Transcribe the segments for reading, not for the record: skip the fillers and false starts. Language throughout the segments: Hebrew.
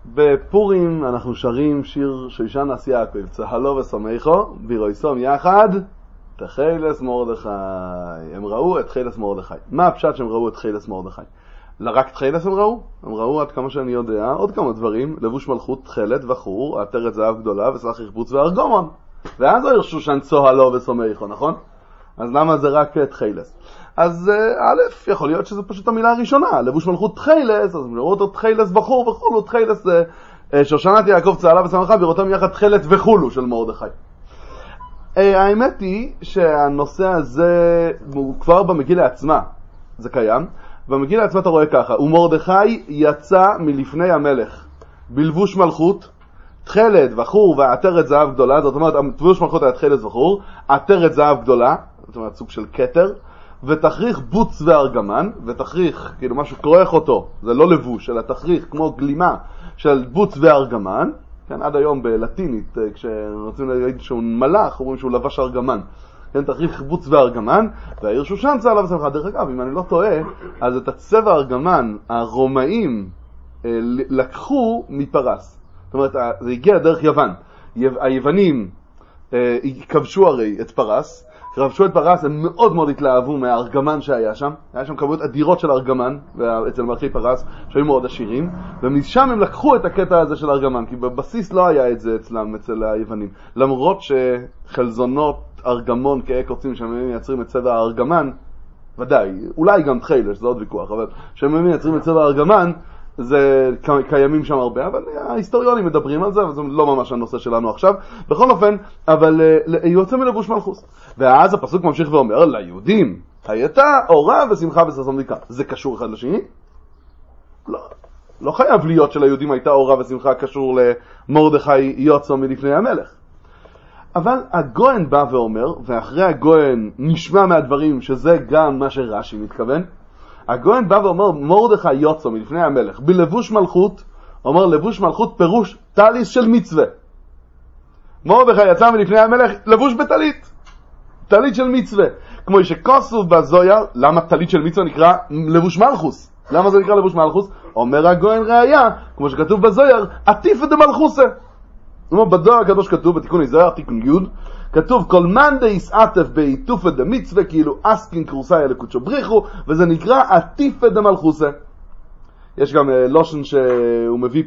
בפורים אנחנו שרים שיר שישן נס יעקב, צהלו ושמחו, בירויסום יחד, תחילס מרדכי. הם ראו את חילס מרדכי. מה הפשט שהם ראו את חילס מרדכי? רק תחילס הם ראו? הם ראו עד כמה שאני יודע עוד כמה דברים, לבוש מלכות תחילת וחור, עטרת זהב גדולה וסך יחבוץ וארגומון. ואז הרשו שן צהלו ושמחו, נכון? אז למה זה רק תחילס? אז א', יכול להיות שזה פשוט המילה הראשונה, לבוש מלכות תחילס, אז נראו אותו תחילס בחור וחולו, תחילס זה שושנת יעקב צהלה ושמחה, בראותם יחד תחילת וחולו של מרדכי. האמת היא שהנושא הזה הוא כבר במגילה עצמה, זה קיים. במגילה עצמה אתה רואה ככה, ומרדכי יצא מלפני המלך, בלבוש מלכות, תחילת וחור ועטרת זהב גדולה, זאת אומרת, לבוש מלכות היה תחילת וחור, עטרת זהב גדולה, זאת אומרת סוג של כתר, ותכריך בוץ וארגמן, ותכריך, כאילו משהו כרוך אותו, זה לא לבוש, אלא תכריך כמו גלימה של בוץ וארגמן, כן, עד היום בלטינית, כשרוצים להגיד שהוא מלאך, אומרים שהוא לבש ארגמן, כן, תכריך בוץ וארגמן, והעיר שושן צהלה ושמחה. דרך אגב, אם אני לא טועה, אז את הצבע ארגמן, הרומאים לקחו מפרס, זאת אומרת, זה הגיע דרך יוון, היוונים כבשו הרי את פרס, כבשו את פרס, הם מאוד מאוד התלהבו מהארגמן שהיה שם, היה שם כמויות אדירות של ארגמן אצל מלכי פרס שהיו מאוד עשירים, ומשם הם לקחו את הקטע הזה של ארגמן, כי בבסיס לא היה את זה אצלם, אצל היוונים, למרות שחלזונות ארגמון כאקוצים שהם מייצרים את צבע הארגמן, ודאי, אולי גם תחילש, זה עוד ויכוח, אבל שהם מייצרים את צבע הארגמן, זה קיימים שם הרבה, אבל ההיסטוריונים מדברים על זה, וזה לא ממש הנושא שלנו עכשיו. בכל אופן, אבל יוצא מלבוש מלכות. ואז הפסוק ממשיך ואומר, ליהודים הייתה אורה ושמחה וששון ויקרא. זה קשור אחד לשני? לא חייב להיות שליהודים הייתה אורה ושמחה קשור למרדכי יוצא מלפני המלך. אבל הגויין בא ואומר, ואחרי הגויין נשמע מהדברים שזה גם מה שרש"י מתכוון, הגויין בא ואומר מרדכי יוצא מלפני המלך בלבוש מלכות, אומר לבוש מלכות פירוש טליס של מצווה. מרדכי יצא מלפני המלך לבוש בטלית, טלית של מצווה, כמו שכתוב בזויר. למה טלית של מצווה נקרא לבוש מלכוס? למה זה נקרא לבוש מלכוס? אומר הגויין ראיה, כמו שכתוב בזויר, עטיפא דמלכוסה. בדואר הקדוש כתוב בתיקון יזהר תיקון י', כתוב כל מאן דייסעטף בעיטופא דמצווה, כאילו אסקין קרוסאי לקודשו בריחו, וזה נקרא עטיפא דמלכוסה. יש גם לושן שהוא מביא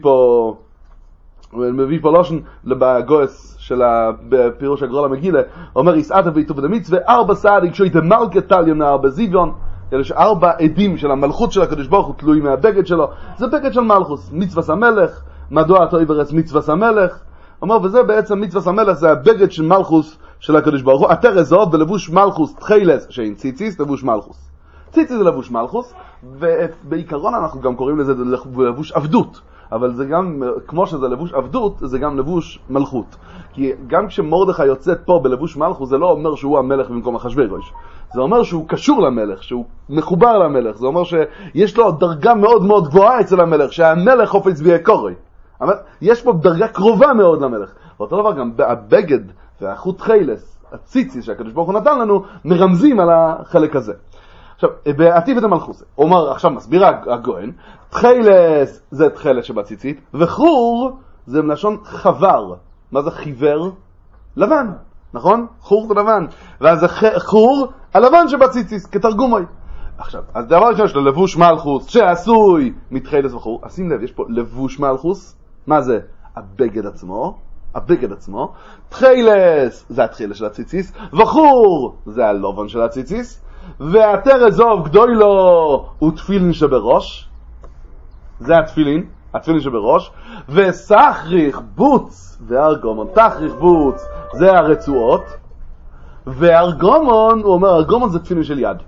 פה לושן בגויס של הפירוש הגרול המגילה, אומר יסעטף בעיטופא דמצווה, 4 סעדיק שוי דמלכה תליון 4 זיוויון, יש 4 עדים של המלכות של הקדוש ברוך הוא תלוי מהבגד שלו, זה בגד של מלכוס, מצוות המלך, מדוע אתה עברס מצוות המלך, אומר, וזה בעצם מצוות המלך, זה הבגד של מלכוס של הקדוש ברוך הוא, עטרת זהב בלבוש מלכוס תחילס, שאין ציציס, לבוש מלכוס. ציציס זה לבוש מלכוס, ובעיקרון אנחנו גם קוראים לזה לבוש עבדות, אבל זה גם, כמו שזה לבוש עבדות, זה גם לבוש מלכות. כי גם כשמרדכי יוצא פה בלבוש מלכוס, זה לא אומר שהוא המלך במקום אחשוורוש. זה אומר שהוא קשור למלך, שהוא מחובר למלך, זה אומר שיש לו דרגה מאוד מאוד גבוהה אצל המלך, שהמלך חופץ ויקורי. אבל יש פה דרגה קרובה מאוד למלך. ואותו דבר גם הבגד והחוט תחילס, הציציס שהקדוש ברוך הוא נתן לנו, מרמזים על החלק הזה. עכשיו, בעטיפא דמלכוסה, אומר, עכשיו מסביר הגויין, תחילס זה תחילת שבציצית, וחור זה מלשון חבר. מה זה חיוור? לבן, נכון? חור זה לבן. ואז זה חור הלבן שבציציס, כתרגומוי. עכשיו, אז דבר ראשון יש לו לבוש מלכוס שעשוי מתחילס וחור. אז שים לב, יש פה לבוש מלכוס. מה זה? הבגד עצמו. הבגד עצמו. תחילס זה התחילס של הציציס. וחור זה הלובן של הציציס. ועטרת זהב גדולה הוא תפילין שבראש. זה התפילין שבראש. וסחריך בוץ וארגומון. תחריך בוץ זה הרצועות. וארגומון, הוא אומר, ארגומון זה תפילין של יד.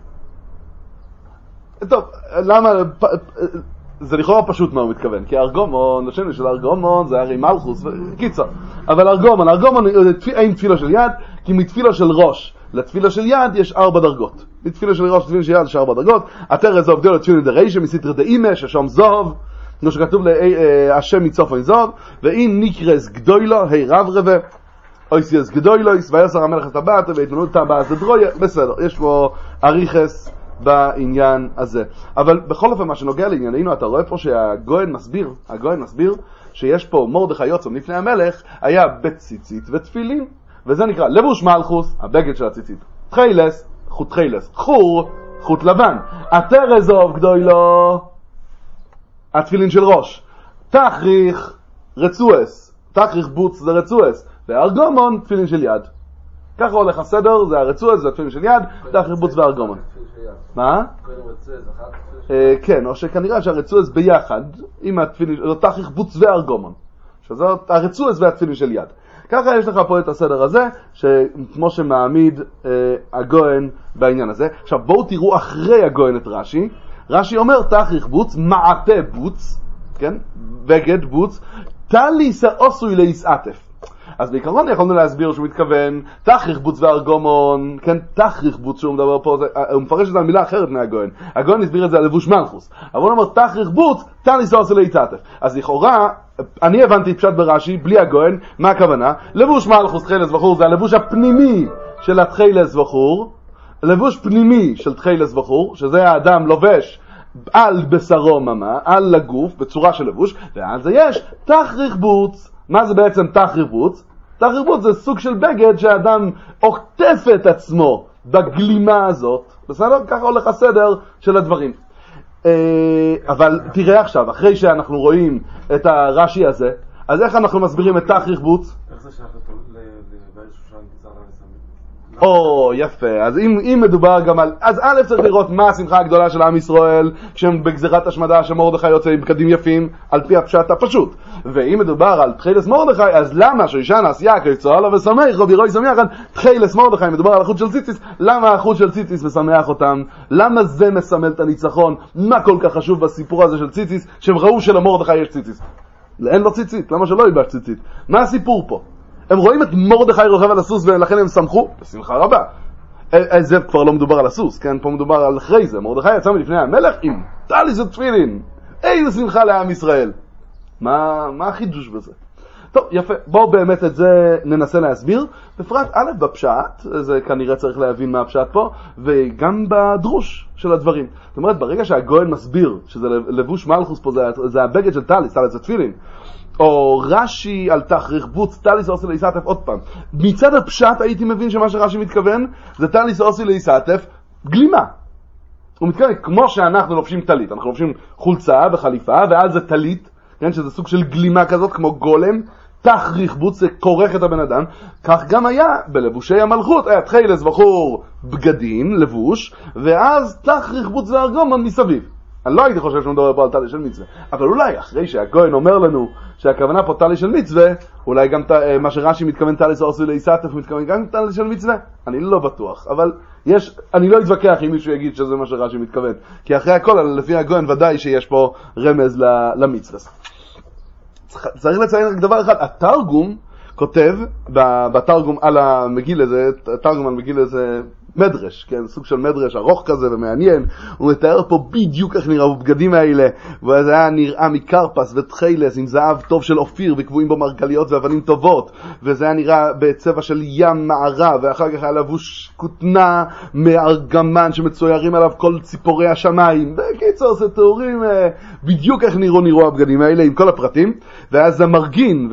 טוב, למה? זה לכאורה פשוט מה הוא מתכוון, כי ארגומון, השם של ארגומון זה הרי מלכוס, קיצר. אבל ארגומון אין תפילה של יד, כי מתפילה של ראש לתפילה של יד יש 4 דרגות. מתפילה של ראש לתפילה של יד יש 4 דרגות. עטרת זהב גדולה תפילין דרישא מסתרא דאימא ששם זהב, כמו שכתוב השם מצופן זהב, ואם נקרס גדולה ה' רב רבה, אויסיאס גדולויס ויסר המלך את הבת והתמנות את הבאת דרויה. בסדר, יש פה אריכס בעניין הזה. אבל בכל אופן מה שנוגע לענייננו, אתה רואה פה שהגויין מסביר שיש פה מרדכי יוצא לפני המלך, היה בציצית ותפילין, וזה נקרא לבוש מלכוס, הבגד של הציצית, תחילס, חוט תחילס, חור, חוט לבן, התרז אוב גדולו, התפילין של ראש, תחריך רצועס, תחריך בוץ זה רצועס, וארגומון תפילין של יד. ככה הולך הסדר, זה הרצועס, זה התפילין של יד, תחריך בוץ וארגומון. מה? כן, או שכנראה שהרצועס ביחד עם התפילין, לא תחריך בוץ וארגומון, שזאת הרצועס והתפילין של יד. ככה יש לך פה את הסדר הזה, כמו שמעמיד הגויין בעניין הזה. עכשיו בואו תראו אחרי הגויין את רש"י. רש"י אומר תחריך בוץ, מעטה בוץ, כן? בגד בוץ, תליס עשוי להסעטף. אז בעיקרון יכולנו להסביר שהוא מתכוון תחריך בוץ וארגומון, כן? תחריך בוץ שהוא מדבר פה, הוא מפרש את המילה אחרת מהגויין. הגויין הסביר את זה על לבוש מלכוס, אבל הוא אומר תחריך בוץ, תליס עשוי להסעטף. אז לכאורה אני הבנתי פשט ברש"י בלי הגויין. מה הכוונה? לבוש מלכוס תחילס וחור זה הלבוש הפנימי של התחילס וחור, לבוש פנימי של תחילס וחור, שזה האדם לובש על בשרו ממה, על הגוף בצורה של לבוש, ועל זה יש תחריך בוץ. מה זה בעצם תחריך בוץ? תחריך בוץ זה סוג של בגד שהאדם עוטף את עצמו בגלימה הזאת. בסדר? ככה הולך הסדר של הדברים. אבל תראה עכשיו, אחרי שאנחנו רואים את הרש"י הזה, אז איך אנחנו מסבירים את תחריך בוץ? איך זה שייך באיזשהו שם גזר לסמים? או, יפה. אז אם מדובר גם על... אז א' צריך לראות מה השמחה הגדולה של עם ישראל כשהם בגזירת השמדה שמרדכי יוצא עם בגדים יפים על פי הפשט הפשוט. ואם מדובר על תחילס מרדכי, אז למה שישן עשייה כיצוע לו ושמח רבי רוי שמח על תחילס מרדכי? מדובר על החוט של ציציס. למה החוט של ציציס משמח אותם? למה זה מסמל את הניצחון? מה כל כך חשוב בסיפור הזה של ציציס שהם ראו שלמרדכי יש ציציס? אין לו ציצית, למה שלא ייבש ציצית? מה הסיפור פה? הם רואים את מרדכי רוכב על הסוס ולכן הם שמחו בשמחה רבה. זה כבר לא מדובר על הסוס, כן? פה מדובר על אחרי זה. מרדכי יצא מלפני המלך עם תליס ותפילין. איזה שמחה לעם ישראל. מה החידוש בזה? טוב, יפה. בואו באמת את זה ננסה להסביר. בפרט א' בפשט, זה כנראה צריך להבין מה הפשט פה, וגם בדרוש של הדברים. זאת אומרת, ברגע שהגויין מסביר שזה לבוש מלכוס פה, זה הבגד של תליס, תליס ותפילין, או רש"י על תחריך בוץ, תליס עושי להסעטף, עוד פעם. מצד הפשט הייתי מבין שמה שרש"י מתכוון, זה תליס עושי להסעטף, גלימה. הוא מתכוון, כמו שאנחנו לובשים טלית, אנחנו לובשים חולצה וחליפה, ואז זה טלית, כן, שזה סוג של גלימה כזאת, כמו גולם, תחריך בוץ, זה כורך את הבן אדם. כך גם היה בלבושי המלכות, היה תחילס וחור בגדים, לבוש, ואז תחריך בוץ וארגומון מסביב. אני לא הייתי חושב שהוא מדבר פה על תלי של מצווה, אבל אולי אחרי שהגויין אומר לנו שהכוונה פה תלי של מצווה, אולי גם מה שרש"י מתכוון תלי עשוי להסעטף מתכוון גם תלי של מצווה. אני לא בטוח, אבל אני לא אתווכח אם מישהו יגיד שזה מה שרש"י מתכוון, כי אחרי הכל לפי הגויין ודאי שיש פה רמז למצווה. צריך לציין רק דבר אחד, התרגום כותב בתרגום על המגילה, זה תרגום על מגילה זה מדרש, כן, סוג של מדרש ארוך כזה ומעניין. הוא מתאר פה בדיוק איך נראו בגדים האלה, וזה היה נראה מקרפס ותחילס עם זהב טוב של אופיר וקבועים בו מרגליות ואבנים טובות, וזה היה נראה בצבע של ים מערב, ואחר כך היה לבוש כותנה מארגמן שמצוירים עליו כל ציפורי השמיים. בקיצור זה תיאורים בדיוק איך נראו הבגדים האלה עם כל הפרטים, ואז המרגין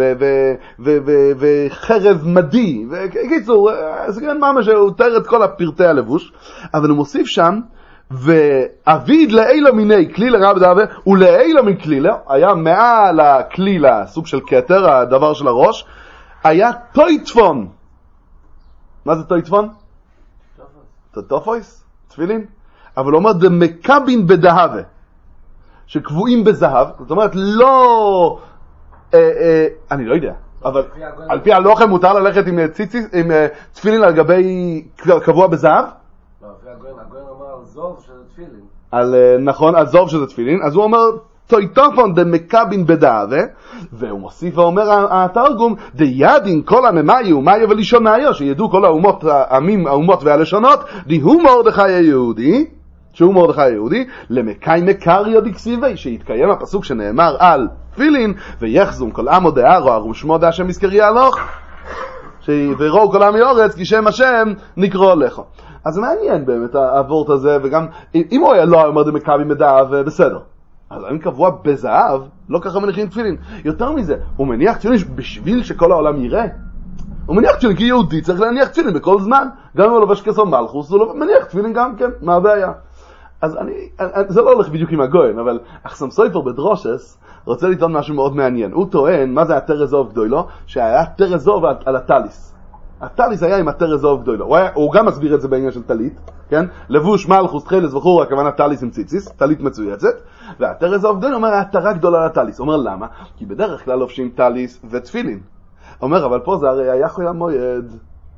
וחרב מדי, וקיצור זה כן ממש הוא תאר את כל פרטי הלבוש. אבל הוא מוסיף שם ואביד לאילו מיני כלילה רב דאבה, ולאילו מן כלילה היה מעל הכלילה סוג של כתר, הדבר של הראש, היה טויטפון. מה זה טויטפון? טוטופויס? תפילין? אבל הוא אומר דמקבין בדהבה, שקבועים בזהב. זאת אומרת לא אני לא יודע, אבל על פי הלוחם מותר ללכת עם תפילין על גבי קבוע בזהב? לא, הגויין אומר על זוב שזה תפילין. נכון, על זוב שזה תפילין. אז הוא אומר טויטופון דמקבין בדהבה, והוא מוסיף ואומר התרגום דידין כל הממאיו מאיו ולשונאיו, שידעו כל האומות, האומות והלשונות, דיהו מרדכי היהודי, שהוא מרדכי היהודי, למקאי מקריו דקסיבי, שהתקיים הפסוק שנאמר על תפילין, ויחזום כל עמו דהרו ארום שמו דה השם יזכרי הלוך. ויראו כל העם אורץ, כי שם השם נקרא לך. אז זה מעניין באמת העבורת הזה, וגם אם הוא היה לא אומר דמכבי מדע, בסדר. אז אני קבוע בזהב, לא ככה מניחים תפילין. יותר מזה, הוא מניח תפילין בשביל שכל העולם יראה. הוא מניח תפילין כי יהודי צריך להניח תפילין בכל זמן. גם אם הוא לובש כסר מלכוס, הוא מניח תפילין גם כן. מה הבעיה? אז זה לא הולך בדיוק עם הגויין, אבל אחסם סופר בדרושס רוצה לטעון משהו מאוד מעניין. הוא טוען, מה זה התרזוב גדולו? שהיה תרזוב על הטליס. הטליס היה עם התרזוב גדולו. הוא גם מסביר את זה בעניין של טלית, כן? לבוש מלכוס תחילס וכו', הכוונה טליס עם ציציס, טלית מצויצת. והתרזוב גדולו אומר, התרה גדולה לטליס. אומר למה? כי בדרך כלל לובשים טליס ותפילין. אומר, אבל פה זה הרי היה חול המועד.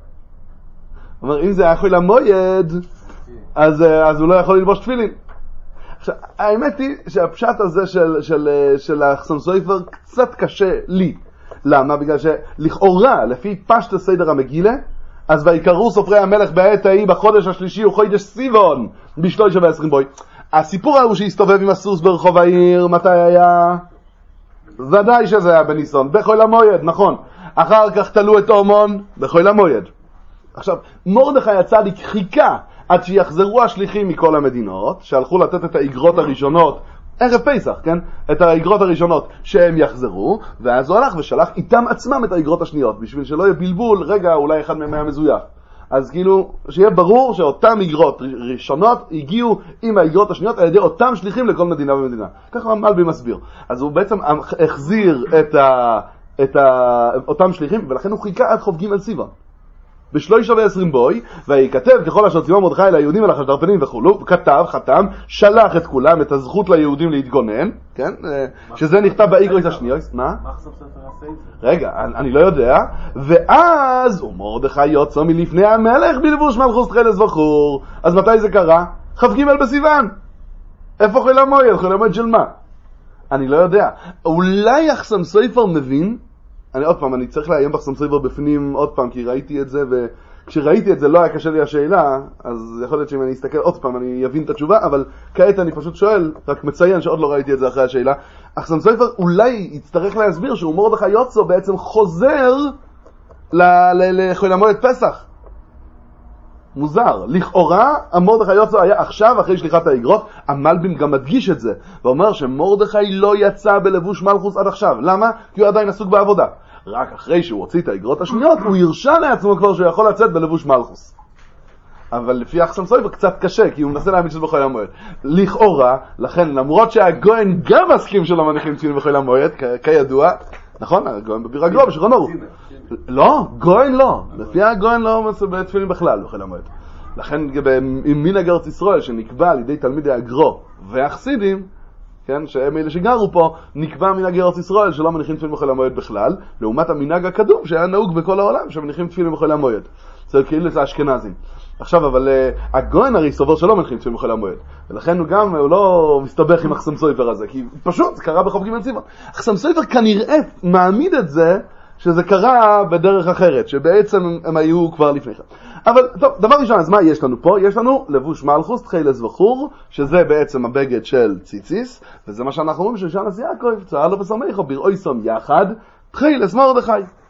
אומר, אם זה היה חול המועד, אז הוא לא יכול ללבוש תפילין. עכשיו, האמת היא שהפשט הזה של האחסם סופר קצת קשה לי. למה? בגלל שלכאורה, לפי פשט הסדר המגילה, אז ויקראו סופרי המלך בעת ההיא בחודש השלישי הוא חודש סיוון ב-23 בוי. הסיפור ההוא שהסתובב עם הסוס ברחוב העיר, מתי היה? ודאי שזה היה בניסון, בחול המועד, נכון. אחר כך תלו את אורמון בחול המועד. עכשיו, מרדכי הצדיק חיכה עד שיחזרו השליחים מכל המדינות, שהלכו לתת את האגרות הראשונות, ערב פסח, כן? את האגרות הראשונות שהם יחזרו, ואז הוא הלך ושלח איתם עצמם את האגרות השניות, בשביל שלא יהיה בלבול, רגע, אולי אחד מהם היה מזויף. אז כאילו, שיהיה ברור שאותם אגרות ראשונות הגיעו עם האגרות השניות על ידי אותם שליחים לכל מדינה ומדינה. ככה המלבי מסביר. אז הוא בעצם החזיר את אותם שליחים, ולכן הוא חיכה עד חוב ג' סיוון. ב-23 בוי, ויכתב ככל אשר ציווה מרדכי ליהודים ולחטרפנים וכולו, כתב, חתם, שלח את כולם, את הזכות ליהודים להתגונן, כן? שזה נכתב באיגרות השניות. מה? רגע, אני לא יודע. ואז מרדכי יוצא מלפני המלך בלבוש מלכוס תחילס וחור. אז מתי זה קרה? כ"ג בסיוון. איפה חול המועד? חול המועד של מה? אני לא יודע. אולי אחסם סופר מבין, עוד פעם, אני צריך לעיין באחסם סופר בפנים עוד פעם, כי ראיתי את זה, וכשראיתי את זה לא היה קשה לי השאלה, אז יכול להיות שאם אני אסתכל עוד פעם אני אבין את התשובה, אבל כעת אני פשוט שואל, רק מציין שעוד לא ראיתי את זה אחרי השאלה. אחסם סופר אולי יצטרך להסביר שהוא מרדכי יוצא בעצם חוזר לחול המועד פסח. מוזר. לכאורה, מרדכי יוצא היה עכשיו אחרי שליחת האגרות, המלבים גם מדגיש את זה, ואומר שמרדכי לא יצא בלבוש מלכוס עד עכשיו. למה? כי הוא עדיין עסוק בעבודה. רק אחרי שהוא הוציא את האגרות השניות, הוא הרשה לעצמו כבר שהוא יכול לצאת בלבוש מלכוס. אבל לפי אחסם סופר קצת קשה, כי הוא מנסה להאמין שזה בחול המועד. לכאורה, לכן, למרות שהגויין גם מסכים שלא מניחים תפילין בחול המועד, כידוע, נכון? הגויין בבירגלו, בשולחן ערוך. לא, גויין לא. לפי הגויין לא תפילין בכלל בחול המועד. לכן, עם מנהג ארץ ישראל שנקבע על ידי תלמידי הגרו והחסידים, כן, שהם אלה שגרו פה, נקבע מנהג ארץ ישראל שלא מניחים תפילין בחול המועד בכלל, לעומת המנהג הקדום שהיה נהוג בכל העולם שמניחים תפילין בחול המועד. זה כאילו זה אשכנזים. עכשיו, אבל הגויין הרי סובר שלא מניחים תפילין בחול המועד, ולכן הוא לא מסתבך עם אחסם סופר הזה, כי פשוט זה קרה בחוב ג' סיוון. אחסם סופר כנראה מעמיד את זה שזה קרה בדרך אחרת, שבעצם הם היו כבר לפני כן. אבל טוב, דבר ראשון, אז מה יש לנו פה? יש לנו לבוש מלכוס תחילס וחור, שזה בעצם הבגד של ציציס, וזה מה שאנחנו אומרים של נשיא יעקב, צהל לו ושמחו, ביראו יחד תחילס מרדכי.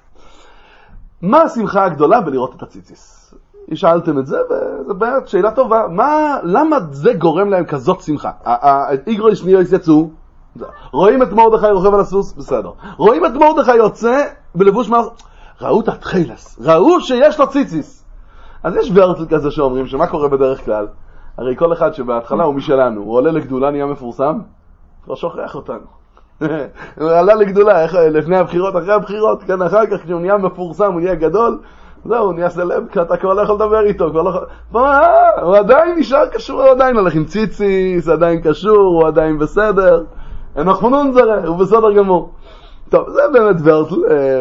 מה השמחה הגדולה בלראות את הציציס? שאלתם את זה, וזו באמת שאלה טובה. למה זה גורם להם כזאת שמחה? האיגרות השניות יצאו, רואים את מרדכי רוכב על הסוס, בסדר. רואים את מרדכי יוצא בלבוש מלכוס, ראו את התחילס, ראו שיש לו ציציס. אז יש ורטל כזה שאומרים שמה קורה בדרך כלל? הרי כל אחד שבהתחלה הוא משלנו, הוא עולה לגדולה, נהיה מפורסם, לא שוכח אותנו. הוא עלה לגדולה, לפני הבחירות, אחרי הבחירות, כן, אחר כך כשהוא נהיה מפורסם, הוא נהיה גדול, זהו, הוא נהיה סלב, אתה כבר לא יכול לדבר איתו, הוא עדיין נשאר קשור, הוא עדיין הולך עם ציציס, עדיין קשור, הוא עדיין בסדר, אנחנו נונזרה, הוא בסדר גמור. טוב, זה באמת ורטל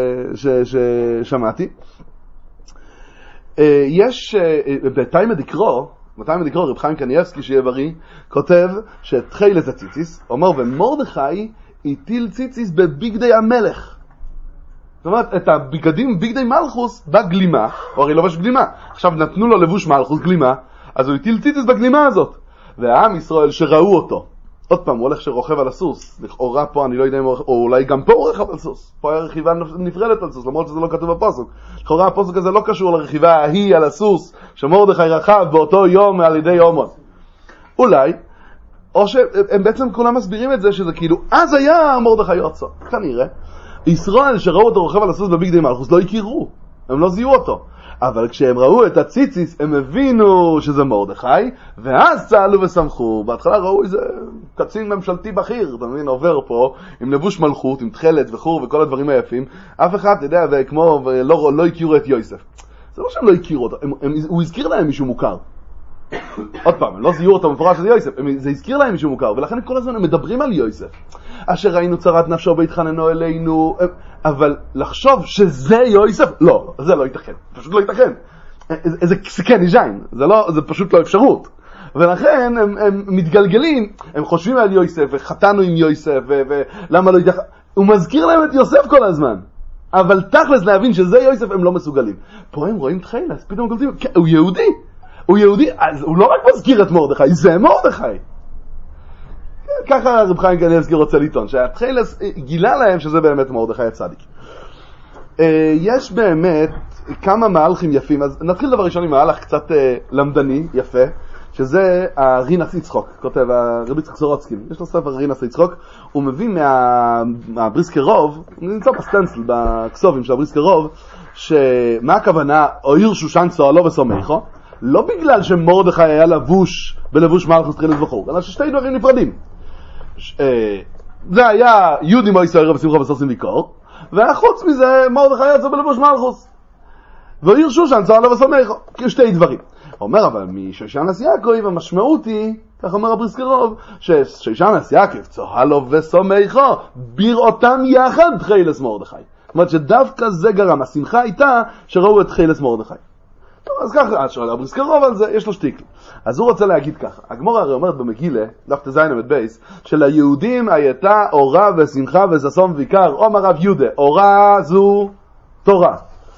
ששמעתי. יש, בתיימא דקרו, רב חיים קניאבסקי שיהיה בריא, כותב שתחילת הציציס, אומר, ומרדכי הטיל ציציס בבגדי המלך. זאת אומרת, את הבגדים, בגדי מלכוס, בגלימה, הוא הרי לובש גלימה. עכשיו נתנו לו לבוש מלכוס, גלימה, אז הוא הטיל ציציס בגלימה הזאת. והעם ישראל שראו אותו, עוד פעם, הוא הולך שרוכב על הסוס, לכאורה פה, אני לא יודע אם או אולי גם פה הוא רכב על סוס, פה היה רכיבה נפרדת על סוס, למרות שזה לא כתוב בפסוק. לכאורה הפסוק הזה לא קשור לרכיבה ההיא על הסוס, שמרדכי רכב באותו יום על ידי אומון. אולי, או שהם בעצם כולם מסבירים את זה, שזה כאילו, אז היה מרדכי יוצא, כנראה. ישראל שראו אותו רוכב על הסוס בביגדי מלכוס לא הכירו, הם לא זיהו אותו. אבל כשהם ראו את הציציס, הם הבינו שזה מרדכי, ואז צהלו ושמחו. בהתחלה ראו איזה קצין ממשלתי בכיר, אתה מבין, עובר פה, עם לבוש מלכות, עם תחלת וחור וכל הדברים היפים. אף אחד, אתה יודע, וכמו, לא הכירו את יוסף. זה לא שהם לא הכירו אותו, הוא הזכיר להם מישהו מוכר. עוד פעם, הם לא זיהו אותו מפורש של יוסף, זה הזכיר להם מישהו מוכר, ולכן כל הזמן הם מדברים על יוסף. אשר ראינו צרת נפשו והתחננו אלינו, אבל לחשוב שזה יוסף, לא, זה לא ייתכן, פשוט לא ייתכן. זה כן יז'יין, זה פשוט לא אפשרות. ולכן הם מתגלגלים, הם חושבים על יוסף, וחתנו עם יוסף, ולמה לא ייתכן, הוא מזכיר להם את יוסף כל הזמן. אבל תכלס להבין שזה יוסף הם לא מסוגלים. פה הם רואים תחילס, פתאום קולטים, הוא יהודי. הוא יהודי, אז הוא לא רק מזכיר את מרדכי, זה מרדכי. ככה רב חיים קניבסקי רוצה לטעון, שהתחילס גילה להם שזה באמת מרדכי הצדיק. יש באמת כמה מהלכים יפים, אז נתחיל דבר ראשון עם מהלך קצת למדני, יפה, שזה הרינס יצחוק, כותב הרב יצחק סורוצקי, יש לו ספר רינס יצחוק, הוא מביא מהבריסקרוב, הוא נמצא בסטנסל, בכסובים של הבריסקרוב, שמה הכוונה, או עיר שושן צועלו וסומכו, לא בגלל שמרדכי היה לבוש בלבוש מלכוס תחילת וחור, אלא ששתי דברים נפרדים. זה היה יהודי מויסו ערב שמחה וסוסים ויקור, וחוץ מזה מרדכי יצא בלבוש מלכוס. ועיר שושן צועלו וסומכו, כשתי דברים. אומר אבל משושנס יעקב המשמעות היא, כך אומר הבריסקרוב, ששושנס יעקב צועלו וסומכו, בראותם יחד תחילת מרדכי. זאת אומרת שדווקא זה גרם, השמחה הייתה שראו את תחילת מרדכי. טוב, אז ככה, הבריסקרוב על זה, יש לו שטיק. אז הוא רוצה להגיד ככה, הגמרא הרי אומרת במגילה, דף ט"ז עמוד בייס, שליהודים הייתה אורה ושמחה וששון ויקר, אומר רב יהודה, אורה זו תורה,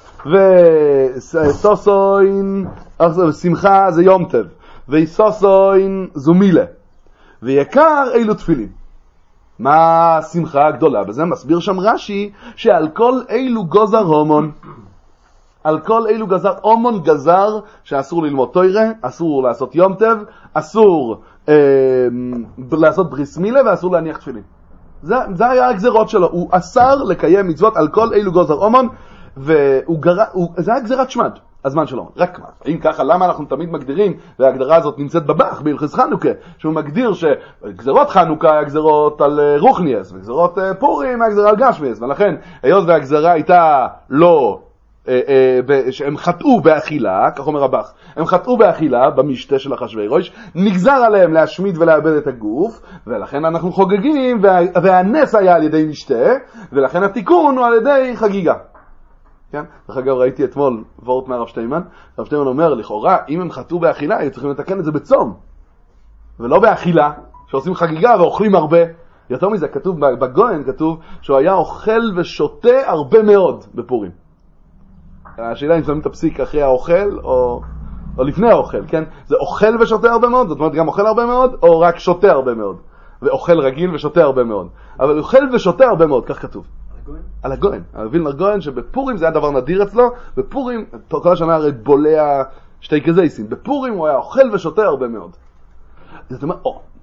וסוסוין, שמחה זה יום טב, וסוסוין זו מילה, ויקר אילו תפילין. מה השמחה הגדולה? בזה מסביר שם רש"י, שעל כל אילו גוזר הומון, על כל אילו גזר, אומון גזר שאסור ללמוד תורה, אסור לעשות יום טב, אסור לעשות בריס מילה ואסור להניח תפילין. זה היה הגזרות שלו, הוא אסר לקיים מצוות על כל אילו גזר אומון, זה היה גזרת שמד, הזמן שלו. רק מה, אם ככה, למה אנחנו תמיד מגדירים, וההגדרה הזאת נמצאת בבח, בהלכס חנוכה, שהוא מגדיר שגזרות חנוכה היה גזרות על רוחניאס, וגזרות פורים היה גזרה על גשמיאס, ולכן, היות והגזרה הייתה לא שהם חטאו באכילה, כך אומר הבח, הם חטאו באכילה במשתה של אחשוורוש, נגזר עליהם להשמיד ולאבד את הגוף, ולכן אנחנו חוגגים, והנס היה על ידי משתה, ולכן התיקון הוא על ידי חגיגה. כן? דרך אגב ראיתי אתמול וורט מהרב שטיימן, הרב שטיימן אומר, לכאורה, אם הם חטאו באכילה, היו צריכים לתקן את זה בצום, ולא באכילה, שעושים חגיגה ואוכלים הרבה. יותר מזה, כתוב בגויין, כתוב שהוא היה אוכל ושותה הרבה מאוד בפורים. השאלה אם שמים את הפסיק אחרי האוכל או לפני האוכל, כן? זה אוכל ושותה הרבה מאוד, זאת אומרת גם אוכל הרבה מאוד או רק שותה הרבה מאוד, ואוכל רגיל ושותה הרבה מאוד, אבל אוכל ושותה הרבה מאוד, כך כתוב. על הגויין, על וילנר גויין, שבפורים זה היה דבר נדיר אצלו, בפורים, כל השנה הרי בולע שתי כזייסים, בפורים הוא היה אוכל ושותה הרבה מאוד. זאת אומרת,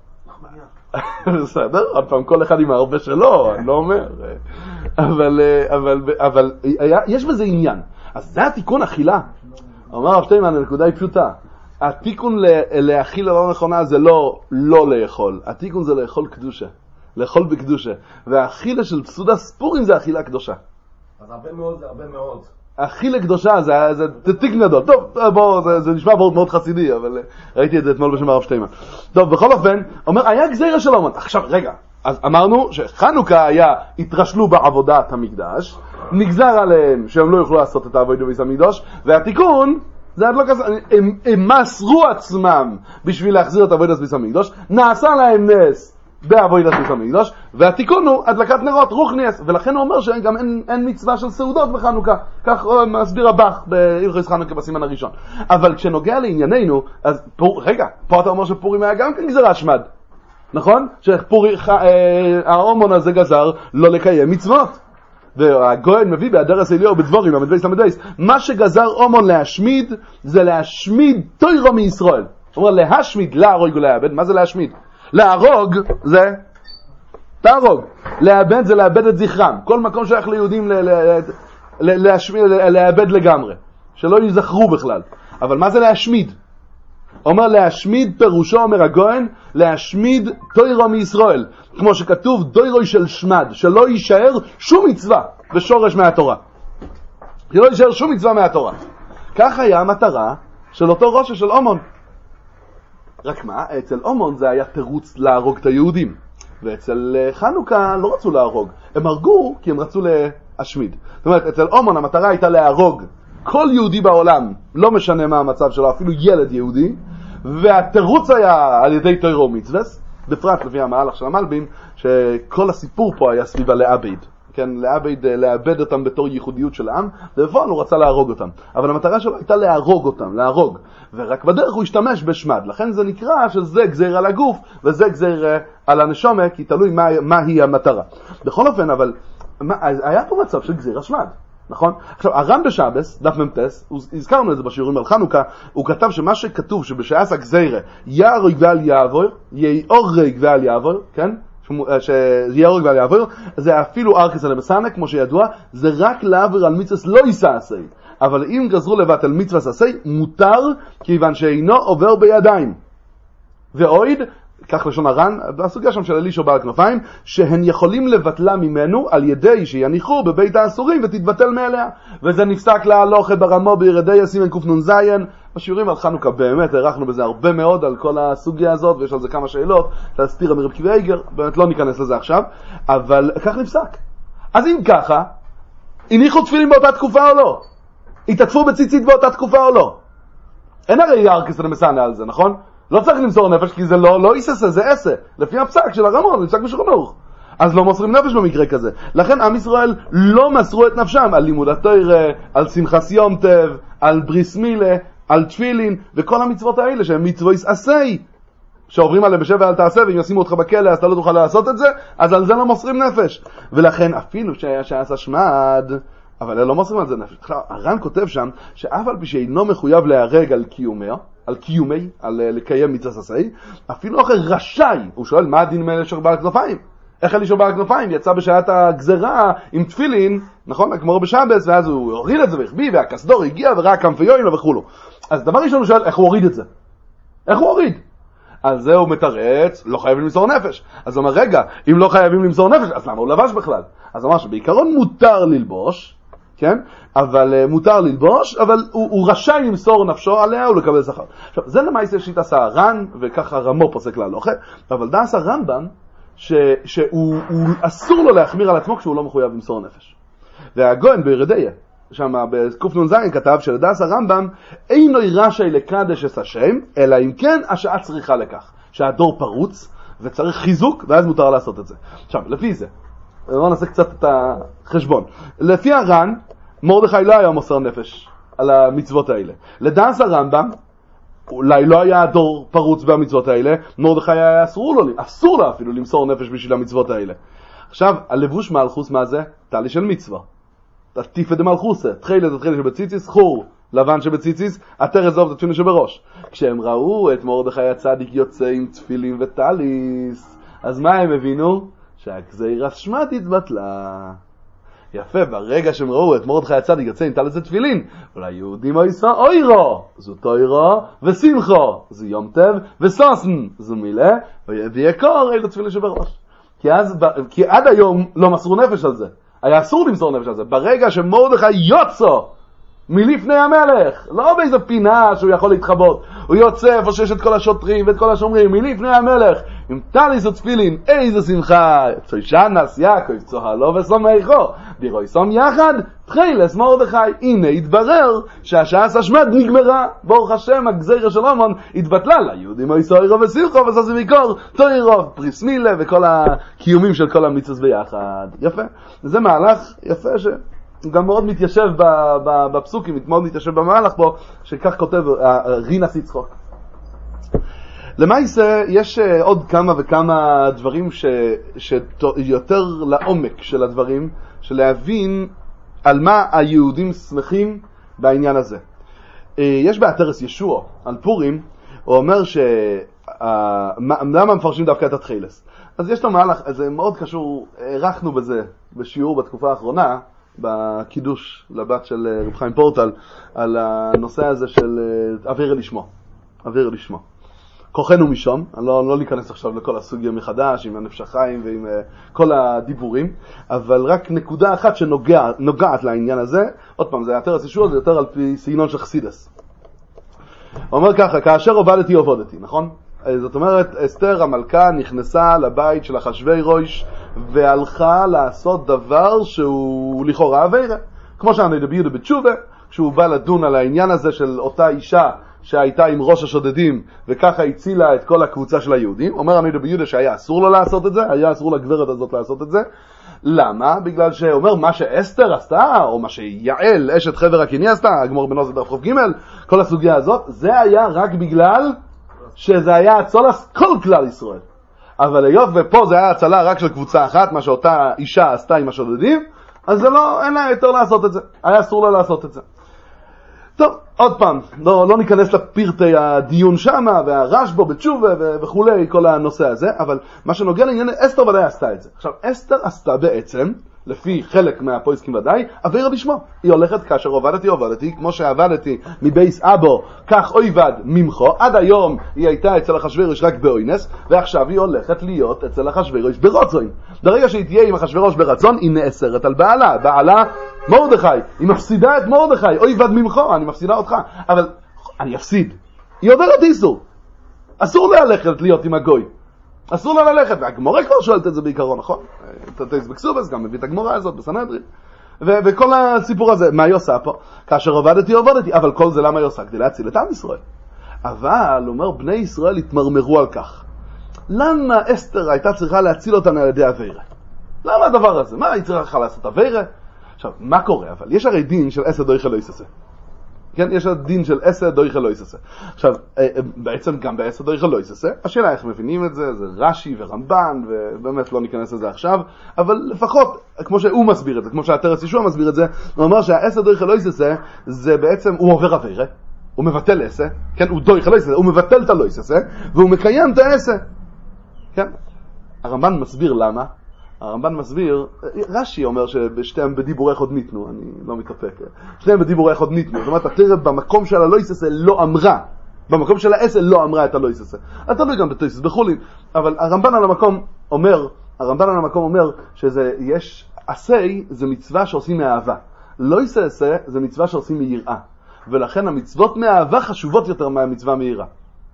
בסדר, עוד פעם כל אחד עם הרבה שלו, אני לא אומר, אבל יש בזה עניין. אז זה התיקון אכילה. אומר הרב שטיימן, הנקודה היא פשוטה. התיקון להאכיל הלא נכונה זה לא לאכול. התיקון זה לאכול קדושה. לאכול בקדושה. והאכילה של פסודה ספורים זה אכילה קדושה. אז הרבה מאוד זה הרבה מאוד. אכילה קדושה זה תיק גדול. טוב, בוא, זה נשמע מאוד חסידי, אבל ראיתי את זה אתמול בשם הרב שטיימן. טוב, בכל אופן, אומר, היה גזירה של אומן. עכשיו, רגע. אז אמרנו שחנוכה היה, התרשלו בעבודת המקדש, נגזר עליהם שהם לא יוכלו לעשות את העבודה בבית המקדש, והתיקון, זה עד לא כזה, הם מסרו עצמם בשביל להחזיר את העבודה בבית המקדש, נעשה להם נס בעבודת בית המקדש, והתיקון הוא הדלקת נרות, רוחניאס, ולכן הוא אומר שגם אין מצווה של סעודות בחנוכה, כך מסביר הבח בהלכות חנוכה בסימן הראשון. אבל כשנוגע לענייננו, אז רגע, פה אתה אומר שפורים היה גם כן גזירת שמד. נכון? שהאומון הזה גזר לא לקיים מצוות. והגויין מביא באדרס אליהו בדבורים, המדבייס למדבייס, מה שגזר אומון להשמיד, זה להשמיד תוירו מישראל. זאת אומרת, להשמיד, להרוג ולאבד. מה זה להשמיד? להרוג זה להרוג. לאבד זה לאבד את זכרם. כל מקום שייך ליהודים לאבד לגמרי. שלא יזכרו בכלל. אבל מה זה להשמיד? אומר להשמיד פירושו, אומר הגויין, להשמיד תוירו מישראל. כמו שכתוב, דוירוי של שמד, שלא יישאר שום מצווה ושורש מהתורה. שלא יישאר שום מצווה מהתורה. כך היה המטרה של אותו ראש של אומון. רק מה? אצל אומון זה היה תירוץ להרוג את היהודים. ואצל חנוכה לא רצו להרוג. הם הרגו כי הם רצו להשמיד. זאת אומרת, אצל אומון המטרה הייתה להרוג כל יהודי בעולם, לא משנה מה המצב שלו, אפילו ילד יהודי, והתירוץ היה על ידי תוירו מצווס, בפרט לפי המהלך של המלבים, שכל הסיפור פה היה סביבה לאבד. כן, לאבד אותם בתור ייחודיות של העם, ובפועל הוא רצה להרוג אותם. אבל המטרה שלו הייתה להרוג אותם, להרוג. ורק בדרך הוא השתמש בשמד. לכן זה נקרא שזה גזיר על הגוף, וזה גזיר על הנשמה, כי תלוי מה היא המטרה. בכל אופן, אבל היה פה מצב של גזיר השמד. נכון? עכשיו, הר"ן בשבס, דף ממתס, הזכרנו את זה בשיעורים על חנוכה, הוא כתב שמה שכתוב שבשעס הגזירה יהרוג ועל יעבור, יהורג ועל יעבור, כן? שיהורג ועל יעבור, זה אפילו ארכס על המסענה, כמו שידוע, זה רק לעבור על מצווה לא יישא עשי. אבל אם גזרו לבטל מצווה עשי, מותר, כיוון שאינו עובר בידיים. ואויד, כך לשון הר"ן, בסוגיה שם של אלישע בעל כנפיים, שהן יכולים לבטלה ממנו על ידי שיניחו בבית האסורים ותתבטל מאליה. וזה נפסק להלוכה ברמו בירדי סימן קנ"ז. בשיעורים על חנוכה באמת הערכנו בזה הרבה מאוד על כל הסוגיה הזאת, ויש על זה כמה שאלות, להסתיר מרב קיבי איגר, באמת לא ניכנס לזה עכשיו, אבל כך נפסק. אז אם ככה, הניחו תפילין באותה תקופה או לא? התעטפו בציצית באותה תקופה או לא? אין הרי ארכס למסענה על זה, נכון? לא צריך למסור נפש, כי זה לא איססה, זה עשה. לפי הפסק של הרמון, זה פסק בשולחן ערוך. אז לא מוסרים נפש במקרה כזה. לכן עם ישראל לא מסרו את נפשם על לימוד התורה, על שמחת יום טוב, על בריס מילה, על תפילין, וכל המצוות האלה שהן מצוות עשי. שעוברים עליהם בשבע אל תעשה, ואם ישימו אותך בכלא אז אתה לא תוכל לעשות את זה, אז על זה לא מוסרים נפש. ולכן אפילו שעשה שמד, אבל לא מוסרים על זה נפש. הר"ן כותב שם שאף על פי שאינו מחויב להרג על קיומי, על לקיים מצוות עשי, אפילו אחר רשאי. הוא שואל מה הדין מאלישע בעל כנפיים? איך אלישע בעל כנפיים יצא בשעת הגזרה עם תפילין, נכון? כמו בשבס, ואז הוא הוריד את זה והחביא, והקסדור הגיע וראה כנפי יוין וכו'. אז דבר ראשון הוא שואל איך הוא הוריד את זה? איך הוא הוריד? אז זה הוא מתרץ, לא חייבים למסור נפש. אז הוא אומר, רגע, אם לא חייבים למסור נפש, אז למה הוא לבש בכלל? אז הוא אומר שבעיקרון מותר ללבוש, כן? אבל מותר ללבוש, אבל הוא רשאי למסור נפשו עליה ולקבל שכר. עכשיו, זה למעשה שיטת הר"ן, וככה רמו פוסק להלוכה, אבל דעת הרמב"ם, שהוא אסור לו להחמיר על עצמו כשהוא לא מחויב למסור נפש. והגויין בירדיה, שם בקנ"ז כתב שלדעת הרמב"ם, אינו רשאי לקדש את השם, אלא אם כן השעה צריכה לכך. שהדור פרוץ וצריך חיזוק, ואז מותר לעשות את זה. עכשיו, לפי זה, בואו נעשה קצת את החשבון. לפי הר"ן, מרדכי לא היה מוסר נפש על המצוות האלה. לדעת הרמב"ם, אולי לא היה דור פרוץ במצוות האלה, מרדכי היה אסור לו אפילו למסור נפש בשביל המצוות האלה. עכשיו, הלבוש מלכוס, מה זה? תלי של מצווה. תטיפה דמלכוסה, תחילת שבציציס, חור לבן שבציציס, התרס זוב תתפינו שבראש. כשהם ראו את מרדכי הצדיק יוצא עם תפילים וטליס, אז מה הם הבינו? שהגזירה שמד התבטלה. יפה, ברגע שהם ראו את מרדכי הצדיק יוצא עם טליס ותפילין, אולי יהודים אוירו, זו תוירו ושמחו, זו יום טוב וסוסן, זו מילה, ויקור אלו תפילים שבראש. כי עד היום לא מסרו נפש על זה. היה אסור למסור נפש על זה. ברגע שמרדכי יוצא מלפני המלך, לא באיזו פינה שהוא יכול להתחבות, הוא יוצא איפה שיש את כל השוטרים ואת כל השומרים, מלפני המלך, עם טליס ותפילין, איזו שמחה, צוישנס יעקב צוהלו ושמחו, בירויסום יחד, תחילס מרדכי. הנה התברר שהשעת השמד נגמרה, ברוך השם הגזירה של אומון התבטלה ליהודים אוירו ושמחו וסוסי ויקור, תוירו, פריס מילה וכל הקיומים של כל המצוות ביחד. יפה, זה מהלך יפה הוא גם מאוד מתיישב בפסוקים, מאוד מתיישב במהלך פה, שכך כותב רינס יצחוק. למעשה יש עוד כמה וכמה דברים שיותר לעומק של הדברים, של להבין על מה היהודים שמחים בעניין הזה. יש בעטרס ישוע על פורים, הוא אומר למה מפרשים דווקא את התחילס? אז יש לו מהלך, זה מאוד קשור, ערכנו בזה בשיעור בתקופה האחרונה, בקידוש לבת של רב חיים פורטל, על הנושא הזה של אוויר לשמו. אוויר לשמו. כוחנו משום, אני לא ניכנס עכשיו לכל הסוגיה מחדש, עם הנפש החיים ועם כל הדיבורים, אבל רק נקודה אחת שנוגעת לעניין הזה, עוד פעם, זה יותר הסישור, זה יותר על פי סגנון של חסידס. הוא אומר ככה, כאשר עובדתי, נכון? זאת אומרת, אסתר המלכה נכנסה לבית של אחשוורוש והלכה לעשות דבר שהוא לכאורה עבירה. כמו שהנביא יהודה בתשובה, כשהוא בא לדון על העניין הזה של אותה אישה שהייתה עם ראש השודדים וככה הצילה את כל הקבוצה של היהודים, אומר הנביא יהודה שהיה אסור לו לעשות את זה, היה אסור לגברת הזאת לעשות את זה. למה? בגלל שאומר מה שאסתר עשתה, או מה שיעל, אשת חבר הקני עשתה, הגמור בנוז דף חוף ג', כל הסוגיה הזאת, זה היה רק בגלל שזה היה הצולס כל כלל ישראל. אבל היות ופה זה היה הצלה רק של קבוצה אחת, מה שאותה אישה עשתה עם השודדים, אז זה לא, אין לה יותר לעשות את זה. היה אסור לה לעשות את זה. טוב, עוד פעם, לא ניכנס לפרטי הדיון שמה, והרשב"א בתשובה וכולי, כל הנושא הזה, אבל מה שנוגע לעניין, אסתר ודאי עשתה את זה. עכשיו, אסתר עשתה בעצם, לפי חלק מהפויסקים ודאי, עבירה לשמו. היא הולכת כאשר עובדתי, כמו שעבדתי מבייס אבו, כך אויבד ממחו, עד היום היא הייתה אצל אחשוורוש רק באוינס, ועכשיו היא הולכת להיות אצל אחשוורוש ברצון. ברגע שהיא תהיה עם אחשוורוש ברצון, היא נאסרת על בעלה מרדכי, היא מפסידה את מרדכי, אויבד ממחו, אני מפסידה אותך, אבל אני אפסיד. היא עוברת איסור. אסור לה ללכת להיות עם הגוי. אסור לה ללכת, והגמורה כבר שואלת את זה בעיקרון, נכון? תתייס בקסובס, גם מביא את הגמורה הזאת בסנהדרין. וכל הסיפור הזה, מה היא עושה פה? כאשר עובדתי, אבל כל זה למה היא עושה? כדי להציל את עם ישראל. אבל, אומר, בני ישראל התמרמרו על כך. למה אסתר הייתה צריכה להציל אותנו על ידי עבירה? למה הדבר הזה? מה היא צריכה לעשות עבירה? עכשיו, מה קורה? אבל יש הרי דין של אסד דויכל לא יססה. כן, יש הדין של אסד דויכל לא יססה. עכשיו, בעצם גם באסד דויכל לא יססה, השאלה איך מבינים את זה, זה רש"י ורמב"ן, ובאמת לא ניכנס לזה עכשיו, אבל לפחות, כמו שהוא מסביר את זה, כמו שהתרס ישוע מסביר את זה, הוא אומר שהאסד דויכל לא יססה, זה בעצם, הוא עובר עבירה, הוא מבטל אסה, כן, הוא דויכל לא יססה, הוא מבטל את הלא יססה, והוא מקיים את האסה. כן, הרמב"ן מסביר למה, הרמב"ן מסביר, רש"י אומר שבשתיהם בדיבורי חוד ניתנו, אני לא מתאפק, שתיהם בדיבורי חוד ניתנו, זאת אומרת, התרת במקום של הלא יססה לא אמרה, במקום של האסה לא אמרה את הלא יססה. אתה לא גם בתויסס בחולין, אבל הרמב"ן על המקום אומר שזה יש, עשי זה מצווה שעושים מאהבה, לא יססה זה מצווה שעושים מיראה, ולכן המצוות מאהבה חשובות יותר מהמצווה מיראה.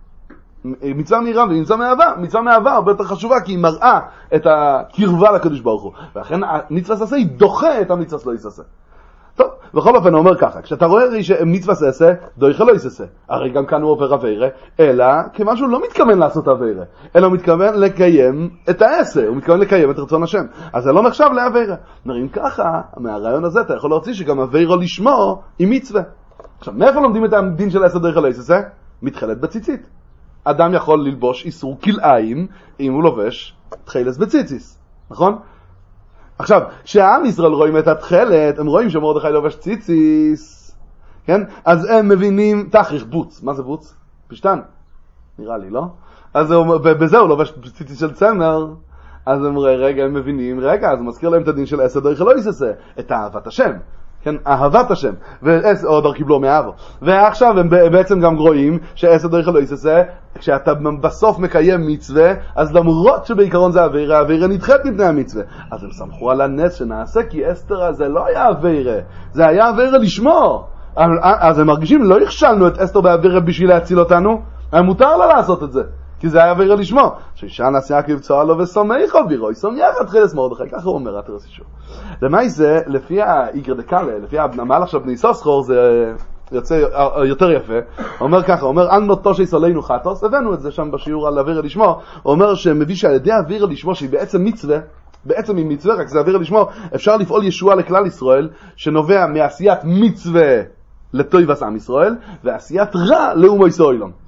מצווה מהירה ומצווה מאהבה הרבה יותר חשובה, כי היא מראה את הקרבה לקדוש ברוך הוא, ולכן מצווה עשה היא דוחה את המצווה לא יססה. טוב, בכל אופן הוא אומר ככה, כשאתה רואה שמצווה עשה דוחה לא יססה, הרי גם כאן הוא עובר עבירה, אלא כיוון שהוא לא מתכוון לעשות עבירה, אלא הוא מתכוון לקיים את העשה, הוא מתכוון לקיים את רצון השם, אז זה לא נחשב לעבירה. נראים ככה, מהרעיון הזה אתה יכול להוציא שגם עבירה לשמו היא מצווה. עכשיו, מאיפה לומדים את הדין של עשה דוחה לא יססה? מתחילת בציצית. אדם יכול ללבוש איסור כלאיים אם הוא לובש תחילס בציציס, נכון? עכשיו, כשהעם ישראל רואים את התחילת, הם רואים שמרדכי לובש ציציס, כן? אז הם מבינים, תכריך בוץ, מה זה בוץ? פשטן, נראה לי, לא? אז בזה הוא לובש ציציס של צמר, אז הם מבינים, אז הוא מזכיר להם את הדין של אסד דויכל לא יססה, את אהבת השם. כן, אהבת השם, ועוד קיבלו מאהבו. ועכשיו הם בעצם גם רואים שאסד דויכל לא יססה, כשאתה בסוף מקיים מצווה, אז למרות שבעיקרון זה עבירה, העבירה נדחית מפני המצווה. אז הם שמחו על הנס שנעשה, כי אסתר הזה לא היה עבירה, זה היה עבירה לשמו. אז הם מרגישים, לא הכשלנו את אסתר בעבירה בשביל להציל אותנו, היה מותר לה לעשות את זה. כי זה היה עבירה לשמו. שישן יעקב צועה לו וסומכו וירויסום יחד תחילס מרדכי. ככה הוא אומר, התרס ישוע. למעשה זה, לפי האיגר דקאלה, לפי המהלך של בני סוסחור, זה יוצא יותר יפה. הוא אומר ככה, הוא אומר, אנו תושי סולנו חטוס, הבאנו את זה שם בשיעור על עבירה לשמו, הוא אומר שמביא שעל ידי עבירה לשמו, שהיא בעצם מצווה, בעצם היא מצווה, רק זה עבירה לשמו, אפשר לפעול ישועה לכלל ישראל, שנובע מעשיית מצווה לטויבס עם ישראל, ועשיית רע לאומו ישראלם.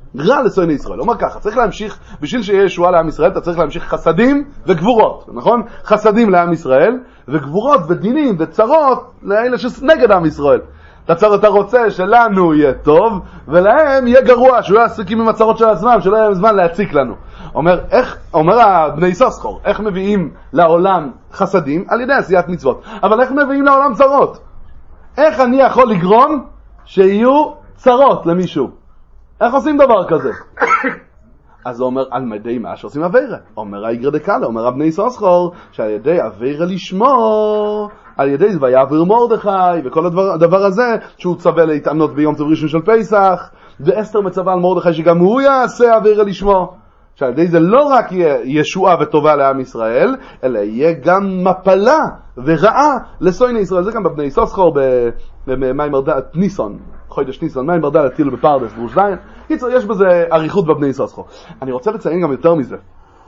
רע לשונאי ישראל. הוא אומר ככה, צריך להמשיך, בשביל שיהיה ישועה לעם ישראל, אתה צריך להמשיך חסדים וגבורות, נכון? חסדים לעם ישראל, וגבורות ודינים וצרות לאלה שנגד עם ישראל. אתה רוצה שלנו יהיה טוב, ולהם יהיה גרוע, שהוא יהיה עסוקים עם הצרות של עצמם, שלא יהיה זמן להציק לנו. אומר בני יששכר, איך מביאים לעולם חסדים? על ידי עשיית מצוות. אבל איך מביאים לעולם צרות? איך אני יכול לגרום שיהיו צרות למישהו? איך עושים דבר כזה? אז הוא אומר, על ידי מה שעושים עבירה. אומר האיגרא דקאלה, אומר הבני יששכר, שעל ידי עבירה לשמור, על ידי זה ויעביר מרדכי, וכל הדבר הזה, שהוא צווה להתענות ביום טוב ראשון של פסח, ואסתר מצווה על מרדכי שגם הוא יעשה עבירה לשמור. שעל ידי זה לא רק יהיה ישועה וטובה לעם ישראל, אלא יהיה גם מפלה ורעה לשונאי ישראל. זה גם בבני יששכר במיימר דעת ניסון, חודש ניסון, מיימר דעת תילו בפרדס דרוש זין. קיצור, יש בזה אריכות בבני יששכר. אני רוצה לציין גם יותר מזה.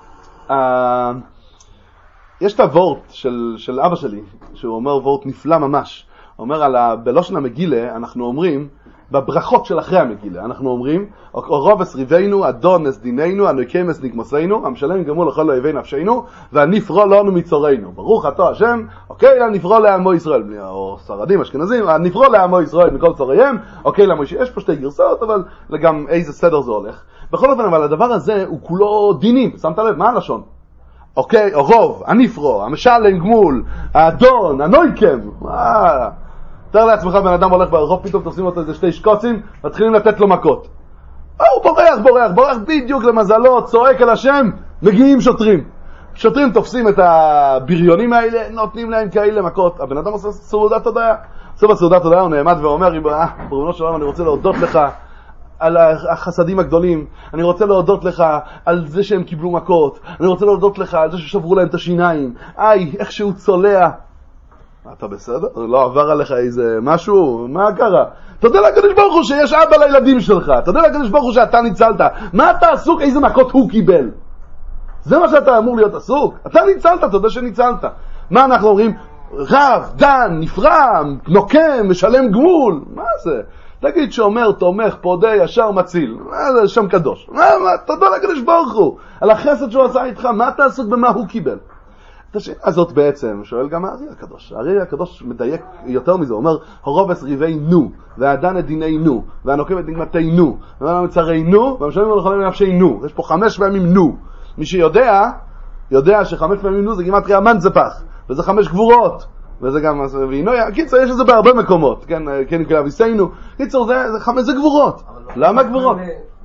יש את הוורט של אבא שלי, שהוא אומר וורט נפלא ממש. הוא אומר, בלושן המגילה, אנחנו אומרים, בברכות של אחרי המגילה, אנחנו אומרים, רובס ריבנו, אדון נסדיננו, הנקמס נקמוסנו, המשלם גמול לכל אויבי נפשנו, והנפרו לנו מצורנו. ברוך אתה השם, אוקיי, נפרו לעמו ישראל, או סרדים, אשכנזים, נפרו לעמו ישראל מכל צוריהם, אוקיי, לעמו ישראל. יש פה שתי גרסאות, אבל גם איזה סדר זה הולך. בכל אופן, אבל הדבר הזה הוא כולו דינים, שמת לב, מה הלשון? אוקיי, הרוב, הנפרו, המשלם גמול, האדון, הנויקם, תאר לעצמך, בן אדם הולך ברחוב, פתאום תופסים אותו איזה שתי שקוצים, מתחילים לתת לו מכות. הוא בורח בדיוק למזלו, צועק על השם, מגיעים שוטרים. שוטרים תופסים את הבריונים האלה, נותנים להם כאלה מכות. הבן אדם עושה סעודת הודיה. בסעודת הודיה הוא נעמד ואומר, בריבונו של עולם, אני רוצה להודות לך על החסדים הגדולים, אני רוצה להודות לך על זה שהם קיבלו מכות, אני רוצה להודות לך על זה ששברו להם את השיניים, איך שהוא צולע. אתה בסדר? לא עבר עליך איזה משהו? מה קרה? תודה לקדוש ברוך הוא שיש אבא לילדים שלך, תודה לקדוש ברוך הוא שאתה ניצלת. מה אתה עסוק? איזה מכות הוא קיבל? זה מה שאתה אמור להיות עסוק? אתה ניצלת, תודה שניצלת. מה אנחנו אומרים? רב, דן, נפרם, נוקם, משלם גמול. מה זה? תגיד שאומר, תומך, פודה, ישר, מציל. מה זה? שם קדוש. תודה לקדוש ברוך הוא על החסד שהוא עשה איתך. מה אתה עסוק במה הוא קיבל? את השאלה הזאת בעצם שואל גם הארי הקדוש. הארי הקדוש מדייק יותר מזה, הוא אומר, הרובס ריבנו, והדן את דיננו, והנוקם את נגמתנו, והמצרנו, והמשלמים לכל נפשנו. יש פה 5 פעמים נו. מי שיודע, יודע ש5 פעמים נו זה גימטריה מנצפח, וזה 5 גבורות, וזה גם, קיצור, יש את זה בהרבה מקומות, כן, נקרא אביסנו, קיצור, זה גבורות. למה גבורות?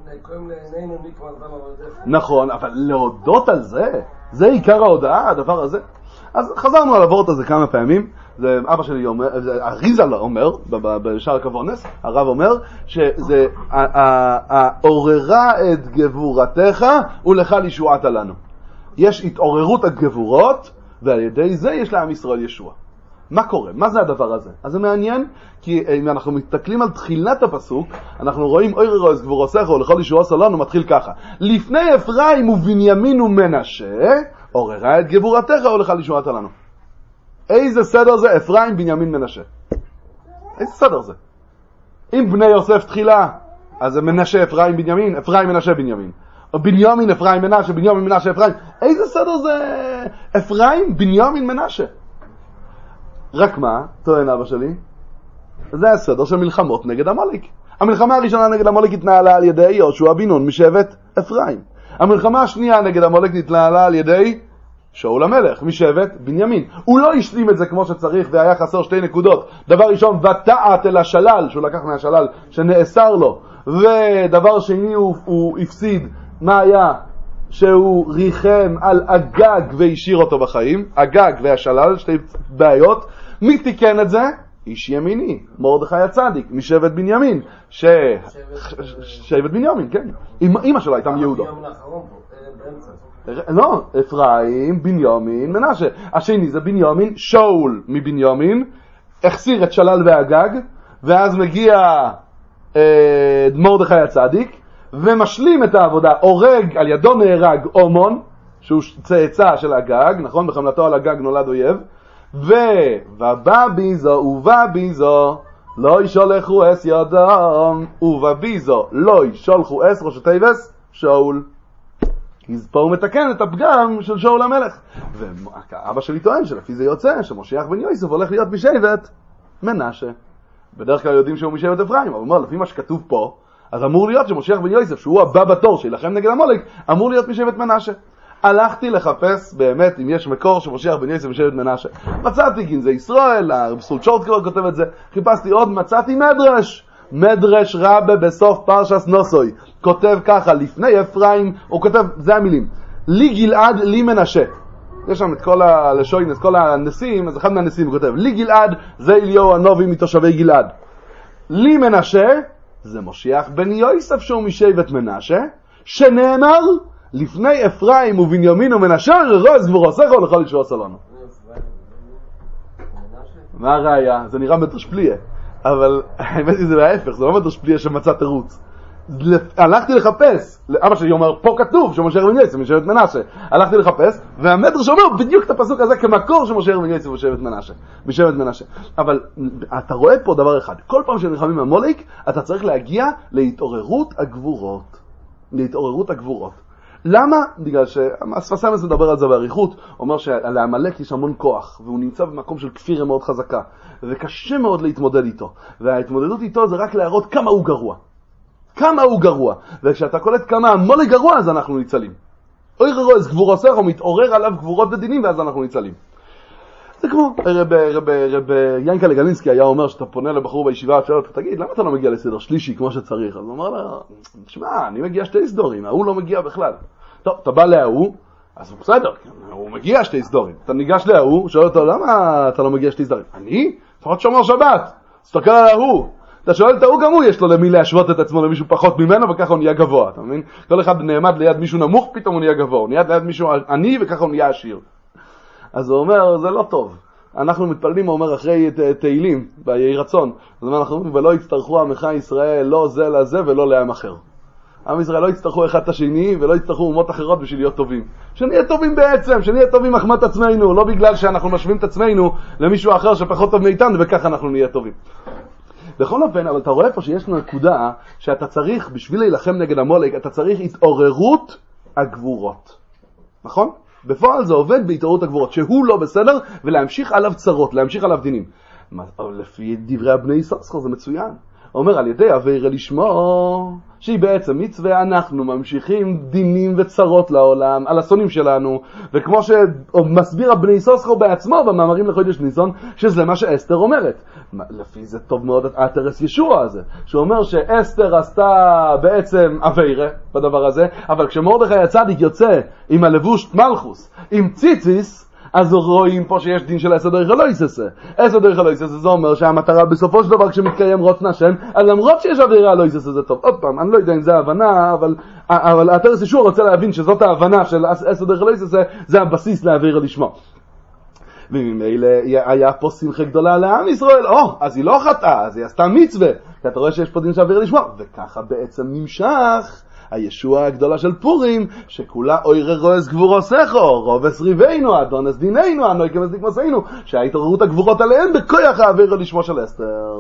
נכון, אבל להודות על זה, זה עיקר ההודעה, הדבר הזה. אז חזרנו על הוורט הזה כמה פעמים. זה אבא שלי אומר, אריזל אומר, בשער כבונס, הרב אומר, שזה עוררה את גבורתך ולך לישועתה לנו. יש התעוררות הגבורות, ועל ידי זה יש לעם ישראל ישוע. מה קורה? מה זה הדבר הזה? אז זה מעניין, כי אם אנחנו מתקלים על תחילת הפסוק, אנחנו רואים עוררו את גבורתך ולכל ישועתה לנו, מתחיל ככה. לפני אפרים ובנימין ומנשה, עוררה את גבורתך ולך לישועתה לנו. איזה סדר זה? אפרים, בנימין, מנשה. איזה סדר זה? אם בני יוסף תחילה, אז זה מנשה, אפרים, בנימין, אפרים, מנשה, בנימין. או בנימין, אפרים, מנשה, בנימין, מנשה, אפרים. איזה סדר זה? אפרים, בנימין, מנשה. רק מה? טוען אבא שלי. זה הסדר של מלחמות נגד עמלק. המלחמה הראשונה נגד עמלק התנהלה על ידי יהושע בן נון משבט אפרים. המלחמה השנייה נגד עמלק התנהלה על ידי שאול המלך משבט בנימין. הוא לא השלים את זה כמו שצריך, והיה חסר 2 נקודות. דבר ראשון, ותעת אל השלל, שהוא לקח מהשלל שנאסר לו, ודבר שני הוא הפסיד. מה היה? שהוא ריחם על אגג והשאיר אותו בחיים. אגג והשלל, 2 בעיות. מי תיקן את זה? איש ימיני, מרדכי הצדיק משבט בנימין. שבט בנימין, כן. אמא שלו הייתה מיהודה. לא, אפרים, בנימין, מנשה. השני זה בנימין, שאול מבנימין, החסיר את שלל ואגג, ואז מגיע מרדכי הצדיק, ומשלים את העבודה, הורג, על ידו נהרג אומון, שהוא צאצא של אגג, נכון? בחמלתו על אגג נולד אויב, ובא ביזו, לא ישולחו אס ידם, ובביזו לא ישולחו אס ראש התיבס, שאול. פה הוא מתקן את הפגם של שאול המלך. ואבא שלי טוען שלפי זה יוצא שמשיח בן יוסף הולך להיות משבט מנשה. בדרך כלל יודעים שהוא משבט אפרים, אבל אומר, לפי מה שכתוב פה, אז אמור להיות שמשיח בן יוסף, שהוא הבא בתור שילחם נגד עמלק, אמור להיות משבט מנשה. הלכתי לחפש באמת אם יש מקור שמשיח בן יוסף משבט מנשה. מצאתי כי זה ישראל, הרב צ'ורטקר כותב את זה, חיפשתי עוד, מצאתי מדרש רבה בסוף פרשס נוסוי. כותב ככה, לפני אפרים, הוא כותב, זה המילים, לי גלעד, לי מנשה. יש שם את כל הלשוין, את כל הנשיאים, אז אחד מהנשיאים הוא כותב, לי גלעד, זה אליהו הנובי מתושבי גלעד. לי מנשה, זה משיח בן יוסף שהוא משבט מנשה, שנאמר, לפני אפרים ובנימין ומנשה, רז גבורוסך ולכל ישוע סלונו. מה הראיה? זה נראה מדרש פליה. אבל האמת היא זה להפך, זה לא מדרש פליה שמצא תירוץ. הלכתי לחפש, אבא שלי אומר, פה כתוב שמשיח בן יוסף משבט מנשה. הלכתי לחפש, והמדרש אומר בדיוק את הפסוק הזה כמקור שמשיח בן יוסף משבט מנשה. אבל אתה רואה פה דבר אחד, כל פעם שנלחמים עם עמלק, אתה צריך להגיע להתעוררות הגבורות. למה? בגלל שהספסמס מדבר על זה בעריכות, אומר שלעמלק יש המון כוח, והוא נמצא במקום של כפירה מאוד חזקה, וקשה מאוד להתמודד איתו. וההתמודדות איתו זה רק להראות כמה הוא גרוע. וכשאתה קולט כמה עמלק גרוע, אז אנחנו ניצלים. אוי רז גבורוסך, הוא מתעורר עליו גבורות ודינים, ואז אנחנו ניצלים. זה כמו, רב ינקה לגלינסקי היה אומר שאתה פונה לבחור בישיבה, שואל אותו, תגיד, למה אתה לא מגיע לסדר שלישי כמו שצריך? אז הוא אומר לה, תשמע, אני מגיע שתי סדורים, ההוא לא מגיע בכלל. טוב, אתה בא להוא, אז הוא בסדר, הוא מגיע שתי סדורים. אתה ניגש להוא, שואל אותו, למה אתה לא מגיע שתי סדורים? אני? לפחות שומר שבת, תסתכל על ההוא. אתה שואל את ההוא, גם הוא יש לו למי להשוות את עצמו למישהו פחות ממנו, וככה הוא נהיה גבוה, אתה מבין? כל אחד נעמד ליד מישהו נמוך, פתאום הוא נהיה גבוה. הוא נהיה ליד מישהו עני, וככה הוא נהיה עשיר. אז הוא אומר, זה לא טוב. אנחנו מתפללים, הוא אומר, אחרי תהילים, ביהי רצון. אז אנחנו אומרים, ולא יצטרכו עמך ישראל, לא זה לזה ולא לעם אחר. עם ישראל לא יצטרכו אחד את השני, ולא יצטרכו אומות אחרות בשביל להיות טובים. שנהיה טובים בעצם, שנהיה טובים מחמת עצמנו, לא בגלל שאנחנו משווים את עצמנו למישהו אחר שפחות טוב מאיתנו, וככה אנחנו נהיה טובים. בכל אופן, אבל אתה רואה פה שיש נקודה שאתה צריך, בשביל להילחם נגד עמלק, אתה צריך התעוררות הגבורות. נכון? בפועל זה עובד בהתעוררות הגבורות, שהוא לא בסדר, ולהמשיך עליו צרות, להמשיך עליו דינים. לפי דברי הבני יששכר זה מצוין. אומר על ידי עבירה לשמו, שהיא בעצם מצווה, אנחנו ממשיכים דינים וצרות לעולם, על השונאים שלנו, וכמו שמסביר הבני יששכר בעצמו במאמרים לחודש ניסון, שזה מה שאסתר אומרת. לפי זה טוב מאוד התרס ישוע הזה, שאומר שאסתר עשתה בעצם עבירה בדבר הזה, אבל כשמרדכי הצדיק יוצא עם הלבוש מלכוס, עם ציציס, אז רואים פה שיש דין של אסר דרך אלוהיסס. אסר דרך אלוהיסס זה אומר שהמטרה בסופו של דבר כשמתקיים רוצן השם, אז למרות שיש עבירה אלוהיסס זה טוב. עוד פעם, אני לא יודע אם זה ההבנה, אבל התרס ישוע רוצה להבין שזאת ההבנה של אסר דרך אלוהיסס, זה הבסיס לעבירה לשמו. וממילא היה פה שמחה גדולה לעם ישראל, אז היא לא חטאה, אז היא עשתה מצווה, כי אתה רואה שיש פה דין של עבירה לשמו, וככה בעצם נמשך הישוע הגדולה של פורים, שכולה אוירי רועז גבורוסךו, רובס ריבנו, אדונס דינינו, אנוי כמס דקמוסינו, שההתעוררות הגבורות עליהן בכוח העבירה לשמו של אסתר.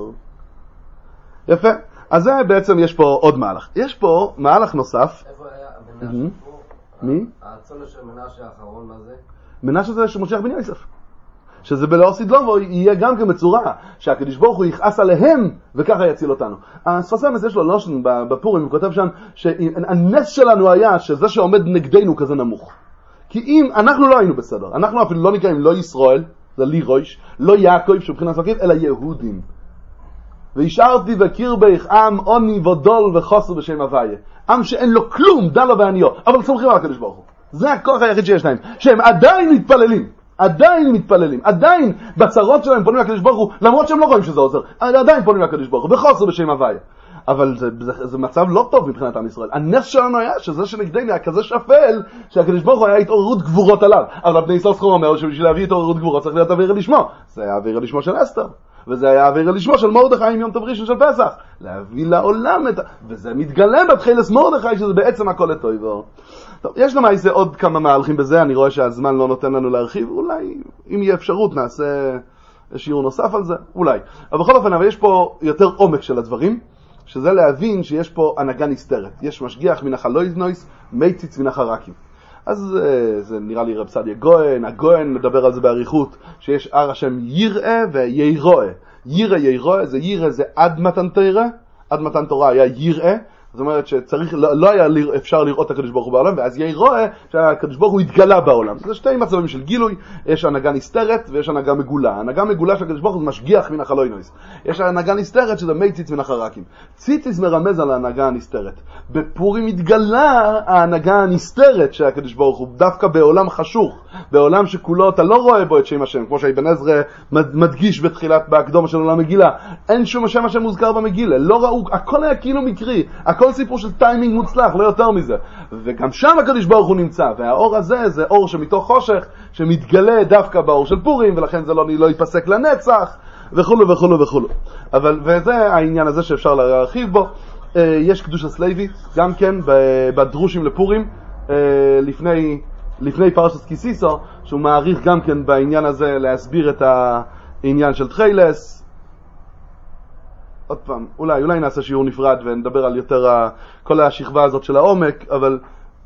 יפה. אז זה בעצם יש פה עוד מהלך. יש פה מהלך נוסף. איפה היה מנשה פה? מי? הצולש של מנשה האחרון, מה זה? מנשה זה שמשיח בן יוסף. שזה בלאו סדלובו יהיה גם כמצורה, שהקדוש ברוך הוא יכעס עליהם, וככה יציל אותנו. הספסמס יש לו לושן בפורים, הוא כותב שם, שהנס שלנו היה שזה שעומד נגדנו כזה נמוך. כי אם אנחנו לא היינו בסדר, אנחנו אפילו לא נקראים לא ישראל, זה לי ראש, לא יעקב שבחינה סוקיב, אלא יהודים. והשארתי וקרבך עם עוני ודול וחוסר בשם הוויה. עם שאין לו כלום, דלו ועניו, אבל סומכים על הקדוש ברוך הוא. זה הכוח היחיד שיש להם, שהם עדיין מתפללים, עדיין בצרות שלהם פונים לקדוש ברוך הוא, למרות שהם לא רואים שזה עוזר, עדיין פונים לקדוש ברוך הוא, וחוסר בשם הוויה. אבל זה מצב לא טוב מבחינת עם ישראל. הנס שלנו היה שזה שנגדנו היה כזה שפל, שהקדוש ברוך הוא היה התעוררות גבורות עליו. אבל בני יששכר אומר שבשביל להביא התעוררות גבורות צריך להיות עבירה לשמו. זה היה עבירה לשמו של אסתר, וזה היה עבירה לשמו של מרדכי עם יום טוב ראשון של פסח. להביא לעולם וזה מתגלה בתחילת מרדכי שזה בעצם הכל לטוב. טוב, יש למעשה עוד כמה מהלכים בזה, אני רואה שהזמן לא נותן לנו להרחיב, אולי אם יהיה אפשרות נעשה יש שיעור נוסף על זה, אולי. אבל בכל אופן, אבל יש פה יותר עומק של הדברים, שזה להבין שיש פה הנהגה נסתרת. יש משגיח מן החלויזנויס, מייציץ מן החרקים. אז זה נראה לי רב סעדיה גוהן, הגוהן מדבר על זה בעריכות, שיש הר השם יראה וירואה. יראה, זה יראה זה עד מתן תורה, עד מתן תורה היה יראה, זאת אומרת שצריך, לא היה אפשר לראות את הקדוש ברוך הוא בעולם, ואז יראה שהקדוש ברוך הוא התגלה בעולם. זה שתי מצבים של גילוי, יש הנהגה נסתרת ויש הנהגה מגולה. הנהגה מגולה של הקדוש ברוך הוא משגיח מן החלוינויס. יש הנהגה נסתרת שזה מייציץ מן החרקים. ציציס מרמז על ההנהגה הנסתרת. בפורים התגלה ההנהגה הנסתרת של הקדוש ברוך הוא, דווקא בעולם חשוך, בעולם שכולו אתה לא רואה בו את שם השם, כמו שאבן עזרא מדגיש בתחילת בהקדומה של עולם מגילה. אין שום שם השם מוזכר במגילה, לא ראו, הכל היה כאילו מקרי, הכל סיפור של טיימינג מוצלח, לא יותר מזה. וגם שם הקדוש ברוך הוא נמצא, והאור הזה זה אור שמתוך חושך, שמתגלה דווקא באור של פורים, ולכן זה לא ייפסק לנצח, וכולו וכולו וכולו. וזה העניין הזה שאפשר להרחיב בו. יש קדוש הסלוי, גם כן בדרושים לפורים, לפני פרשת קיסיסו, שהוא מעריך גם כן בעניין הזה להסביר את העניין של תחילס. עוד פעם, אולי נעשה שיעור נפרד ונדבר על יותר כל השכבה הזאת של העומק, אבל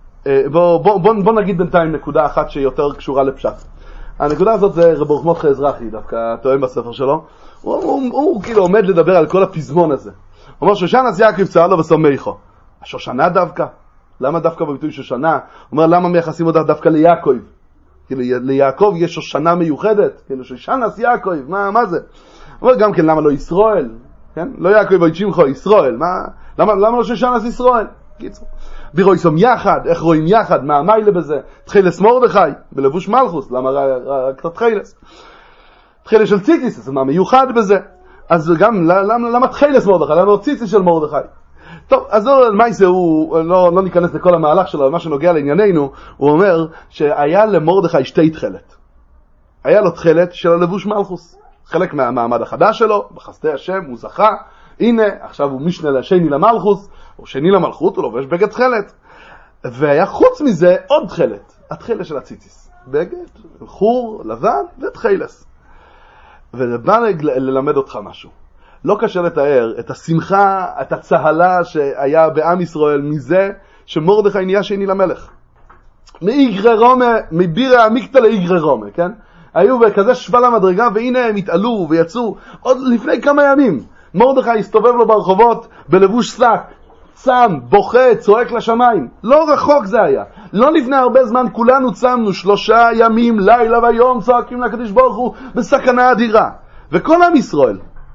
בוא נגיד בינתיים נקודה אחת שיותר קשורה לפשט. הנקודה הזאת זה רב ברוך מרדכי אזרחי, דווקא טוען בספר שלו. הוא כאילו עומד לדבר על כל הפזמון הזה. הוא אומר שושנה יעקב צהלו וסומכו. השושנה דווקא? למה דווקא בביטוי שושנה? הוא אומר למה מייחסים אותה דווקא ליעקב? כאילו ליעקב יש שושנה מיוחדת, כאילו שושנה יעקב, מה זה? הוא אומר גם כן למה לא ישראל? כן? לא יעקב וישמחו, ישראל. למה לא שושנה ישראל? קיצור. בירויסום יחד, איך רואים יחד? מה המיילה בזה? תחילס מרדכי, בלבוש מלכוס, למה רק תחילס? תחילס של ציציס, אז מה מיוחד בזה? אז גם, למה תחילס מרדכי? למה ציציס של מרדכי? טוב, אז מייסה הוא, לא ניכנס לכל המהלך שלו, אבל מה שנוגע לענייננו, הוא אומר שהיה למרדכי שתי תחילת. היה לו תחילת של הלבוש מלכוס. חלק מהמעמד החדש שלו, בחסדי השם, הוא זכה, הנה, עכשיו הוא משנה שני למלכוס, או שני למלכות, הוא לובש בגד תחילת. והיה חוץ מזה עוד תחילת, התחילת של הציציס. בגד, חור, לבן ותחילס. וזה בא ללמד אותך משהו. לא קשה לתאר את השמחה, את הצהלה שהיה בעם ישראל מזה שמרדכי נהיה שני למלך. מאיגרי רומא, מבירה המקטה לאיגרי רומא, כן? היו בכזה שבל המדרגה, והנה הם התעלו ויצאו עוד לפני כמה ימים. מרדכי הסתובב לו ברחובות בלבוש שק, צם, בוכה, צועק לשמיים. לא רחוק זה היה. לא לפני הרבה זמן כולנו צמנו 3 ימים, לילה ויום, צועקים לקדוש ברוך הוא בסכנה אדירה. וכל עם ישראל,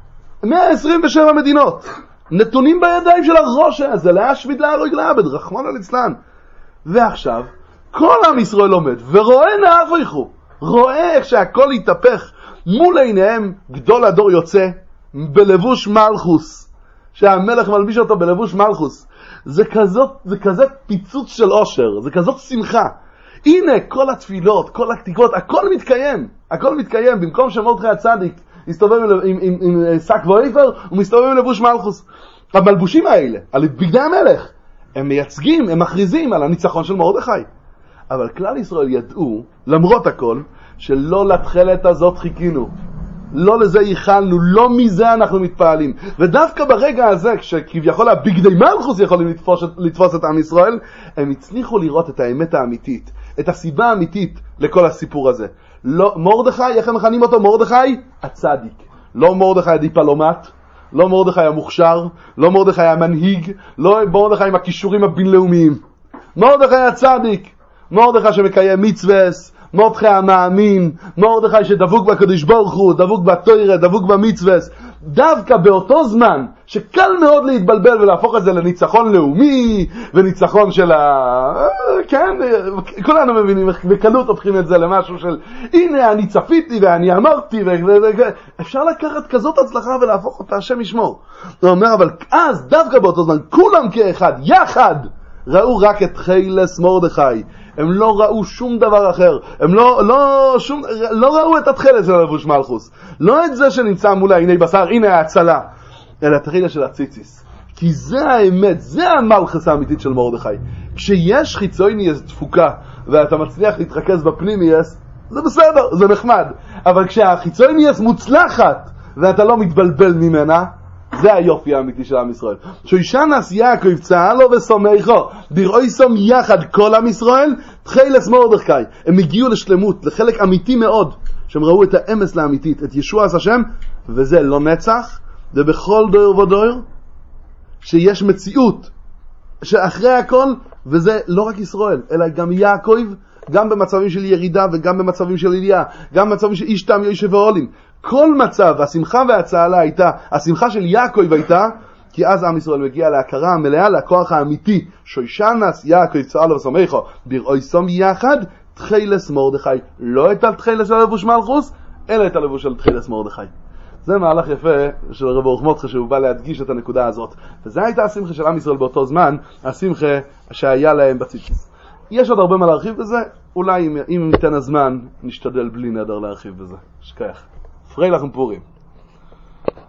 127 מדינות, נתונים בידיים של הראש הזה, להשמיד להרוג לעבד, רחמנא ליצלן. ועכשיו, כל עם ישראל עומד, ורואה נהפכו, רואה איך שהכל יתהפך, מול עיניהם גדול הדור יוצא, בלבוש מלכוס, שהמלך מלביש אותו בלבוש מלכוס. זה כזה פיצוץ של אושר, זה כזאת שמחה. הנה כל התפילות, כל התקוות, הכל מתקיים, במקום שמרדכי הצדיק מסתובב עם שק ואיפר, הוא מסתובב עם לבוש מלכוס. המלבושים האלה, על בגדי המלך, הם מייצגים, הם מכריזים על הניצחון של מרדכי. אבל כלל ישראל ידעו, למרות הכל, שלא לתחילת הזאת חיכינו. לא לזה ייחלנו, לא מזה אנחנו מתפעלים. ודווקא ברגע הזה, כשכביכול הבגדי מלכוס יכולים לתפוס את עם ישראל, הם הצליחו לראות את האמת האמיתית, את הסיבה האמיתית לכל הסיפור הזה. לא, מרדכי, איך הם מכנים אותו? מרדכי הצדיק. לא מרדכי הדיפלומט, לא מרדכי המוכשר, לא מרדכי המנהיג, לא מרדכי עם הכישורים הבינלאומיים. מרדכי הצדיק, מרדכי שמקיים מצווס, מרדכי המאמין, מרדכי שדבוק בקדוש ברוך הוא, דבוק בתורה, דבוק במצווס. דווקא באותו זמן שקל מאוד להתבלבל ולהפוך את זה לניצחון לאומי וניצחון של כן, כולנו מבינים, בקלות הופכים את זה למשהו של הנה אני צפיתי ואני אמרתי אפשר לקחת כזאת הצלחה ולהפוך אותה, השם ישמור. הוא אומר אבל אז דווקא באותו זמן כולם כאחד, יחד, ראו רק את חילס מרדכי. הם לא ראו שום דבר אחר. הם לא ראו את התחילת של הלבוש מלכוס. לא את זה שנמצא מול עיני בשר, הנה ההצלה. אלא את התחילה של הציציס. כי זה האמת, זה המלכוס האמיתית של מרדכי. כשיש חיצוני יש תפוקה, ואתה מצליח להתרכז בפנימי, זה בסדר, זה נחמד. אבל כשהחיצוניוס מוצלחת, ואתה לא מתבלבל ממנה, זה היופי האמיתי של עם ישראל. שוישנס יעקב צהלו וסומכו, דרעויסום יחד כל עם ישראל, תחילס מרדכי. הם הגיעו לשלמות, לחלק אמיתי מאוד, שהם ראו את האמס לאמיתית, את ישוע השם, וזה לא נצח, זה בכל דור ודור, שיש מציאות, שאחרי הכל, וזה לא רק ישראל, אלא גם יעקב, גם במצבים של ירידה וגם במצבים של עלייה, גם במצבים של איש תם יושב ועולים. כל מצב, השמחה והצהלה הייתה, השמחה של יעקב הייתה, כי אז עם ישראל מגיע להכרה המלאה, לכוח האמיתי, שוישנס יעקב צהלו וסומכו, דרעויסום יחד, תחילס מרדכי. לא את התחילס של הלבוש מלכוס, אלא את הלבוש של תחילס מרדכי. זה מהלך יפה של רב אורך מותחה, שהוא בא להדגיש את הנקודה הזאת. וזה הייתה השמחה של עם ישראל באותו זמן, השמחה שהיה להם בציציס. יש עוד הרבה מה להרחיב בזה, אולי אם ניתן הזמן נשתדל בלי נדר להרחיב בזה. שכח. פרי לכם פורים.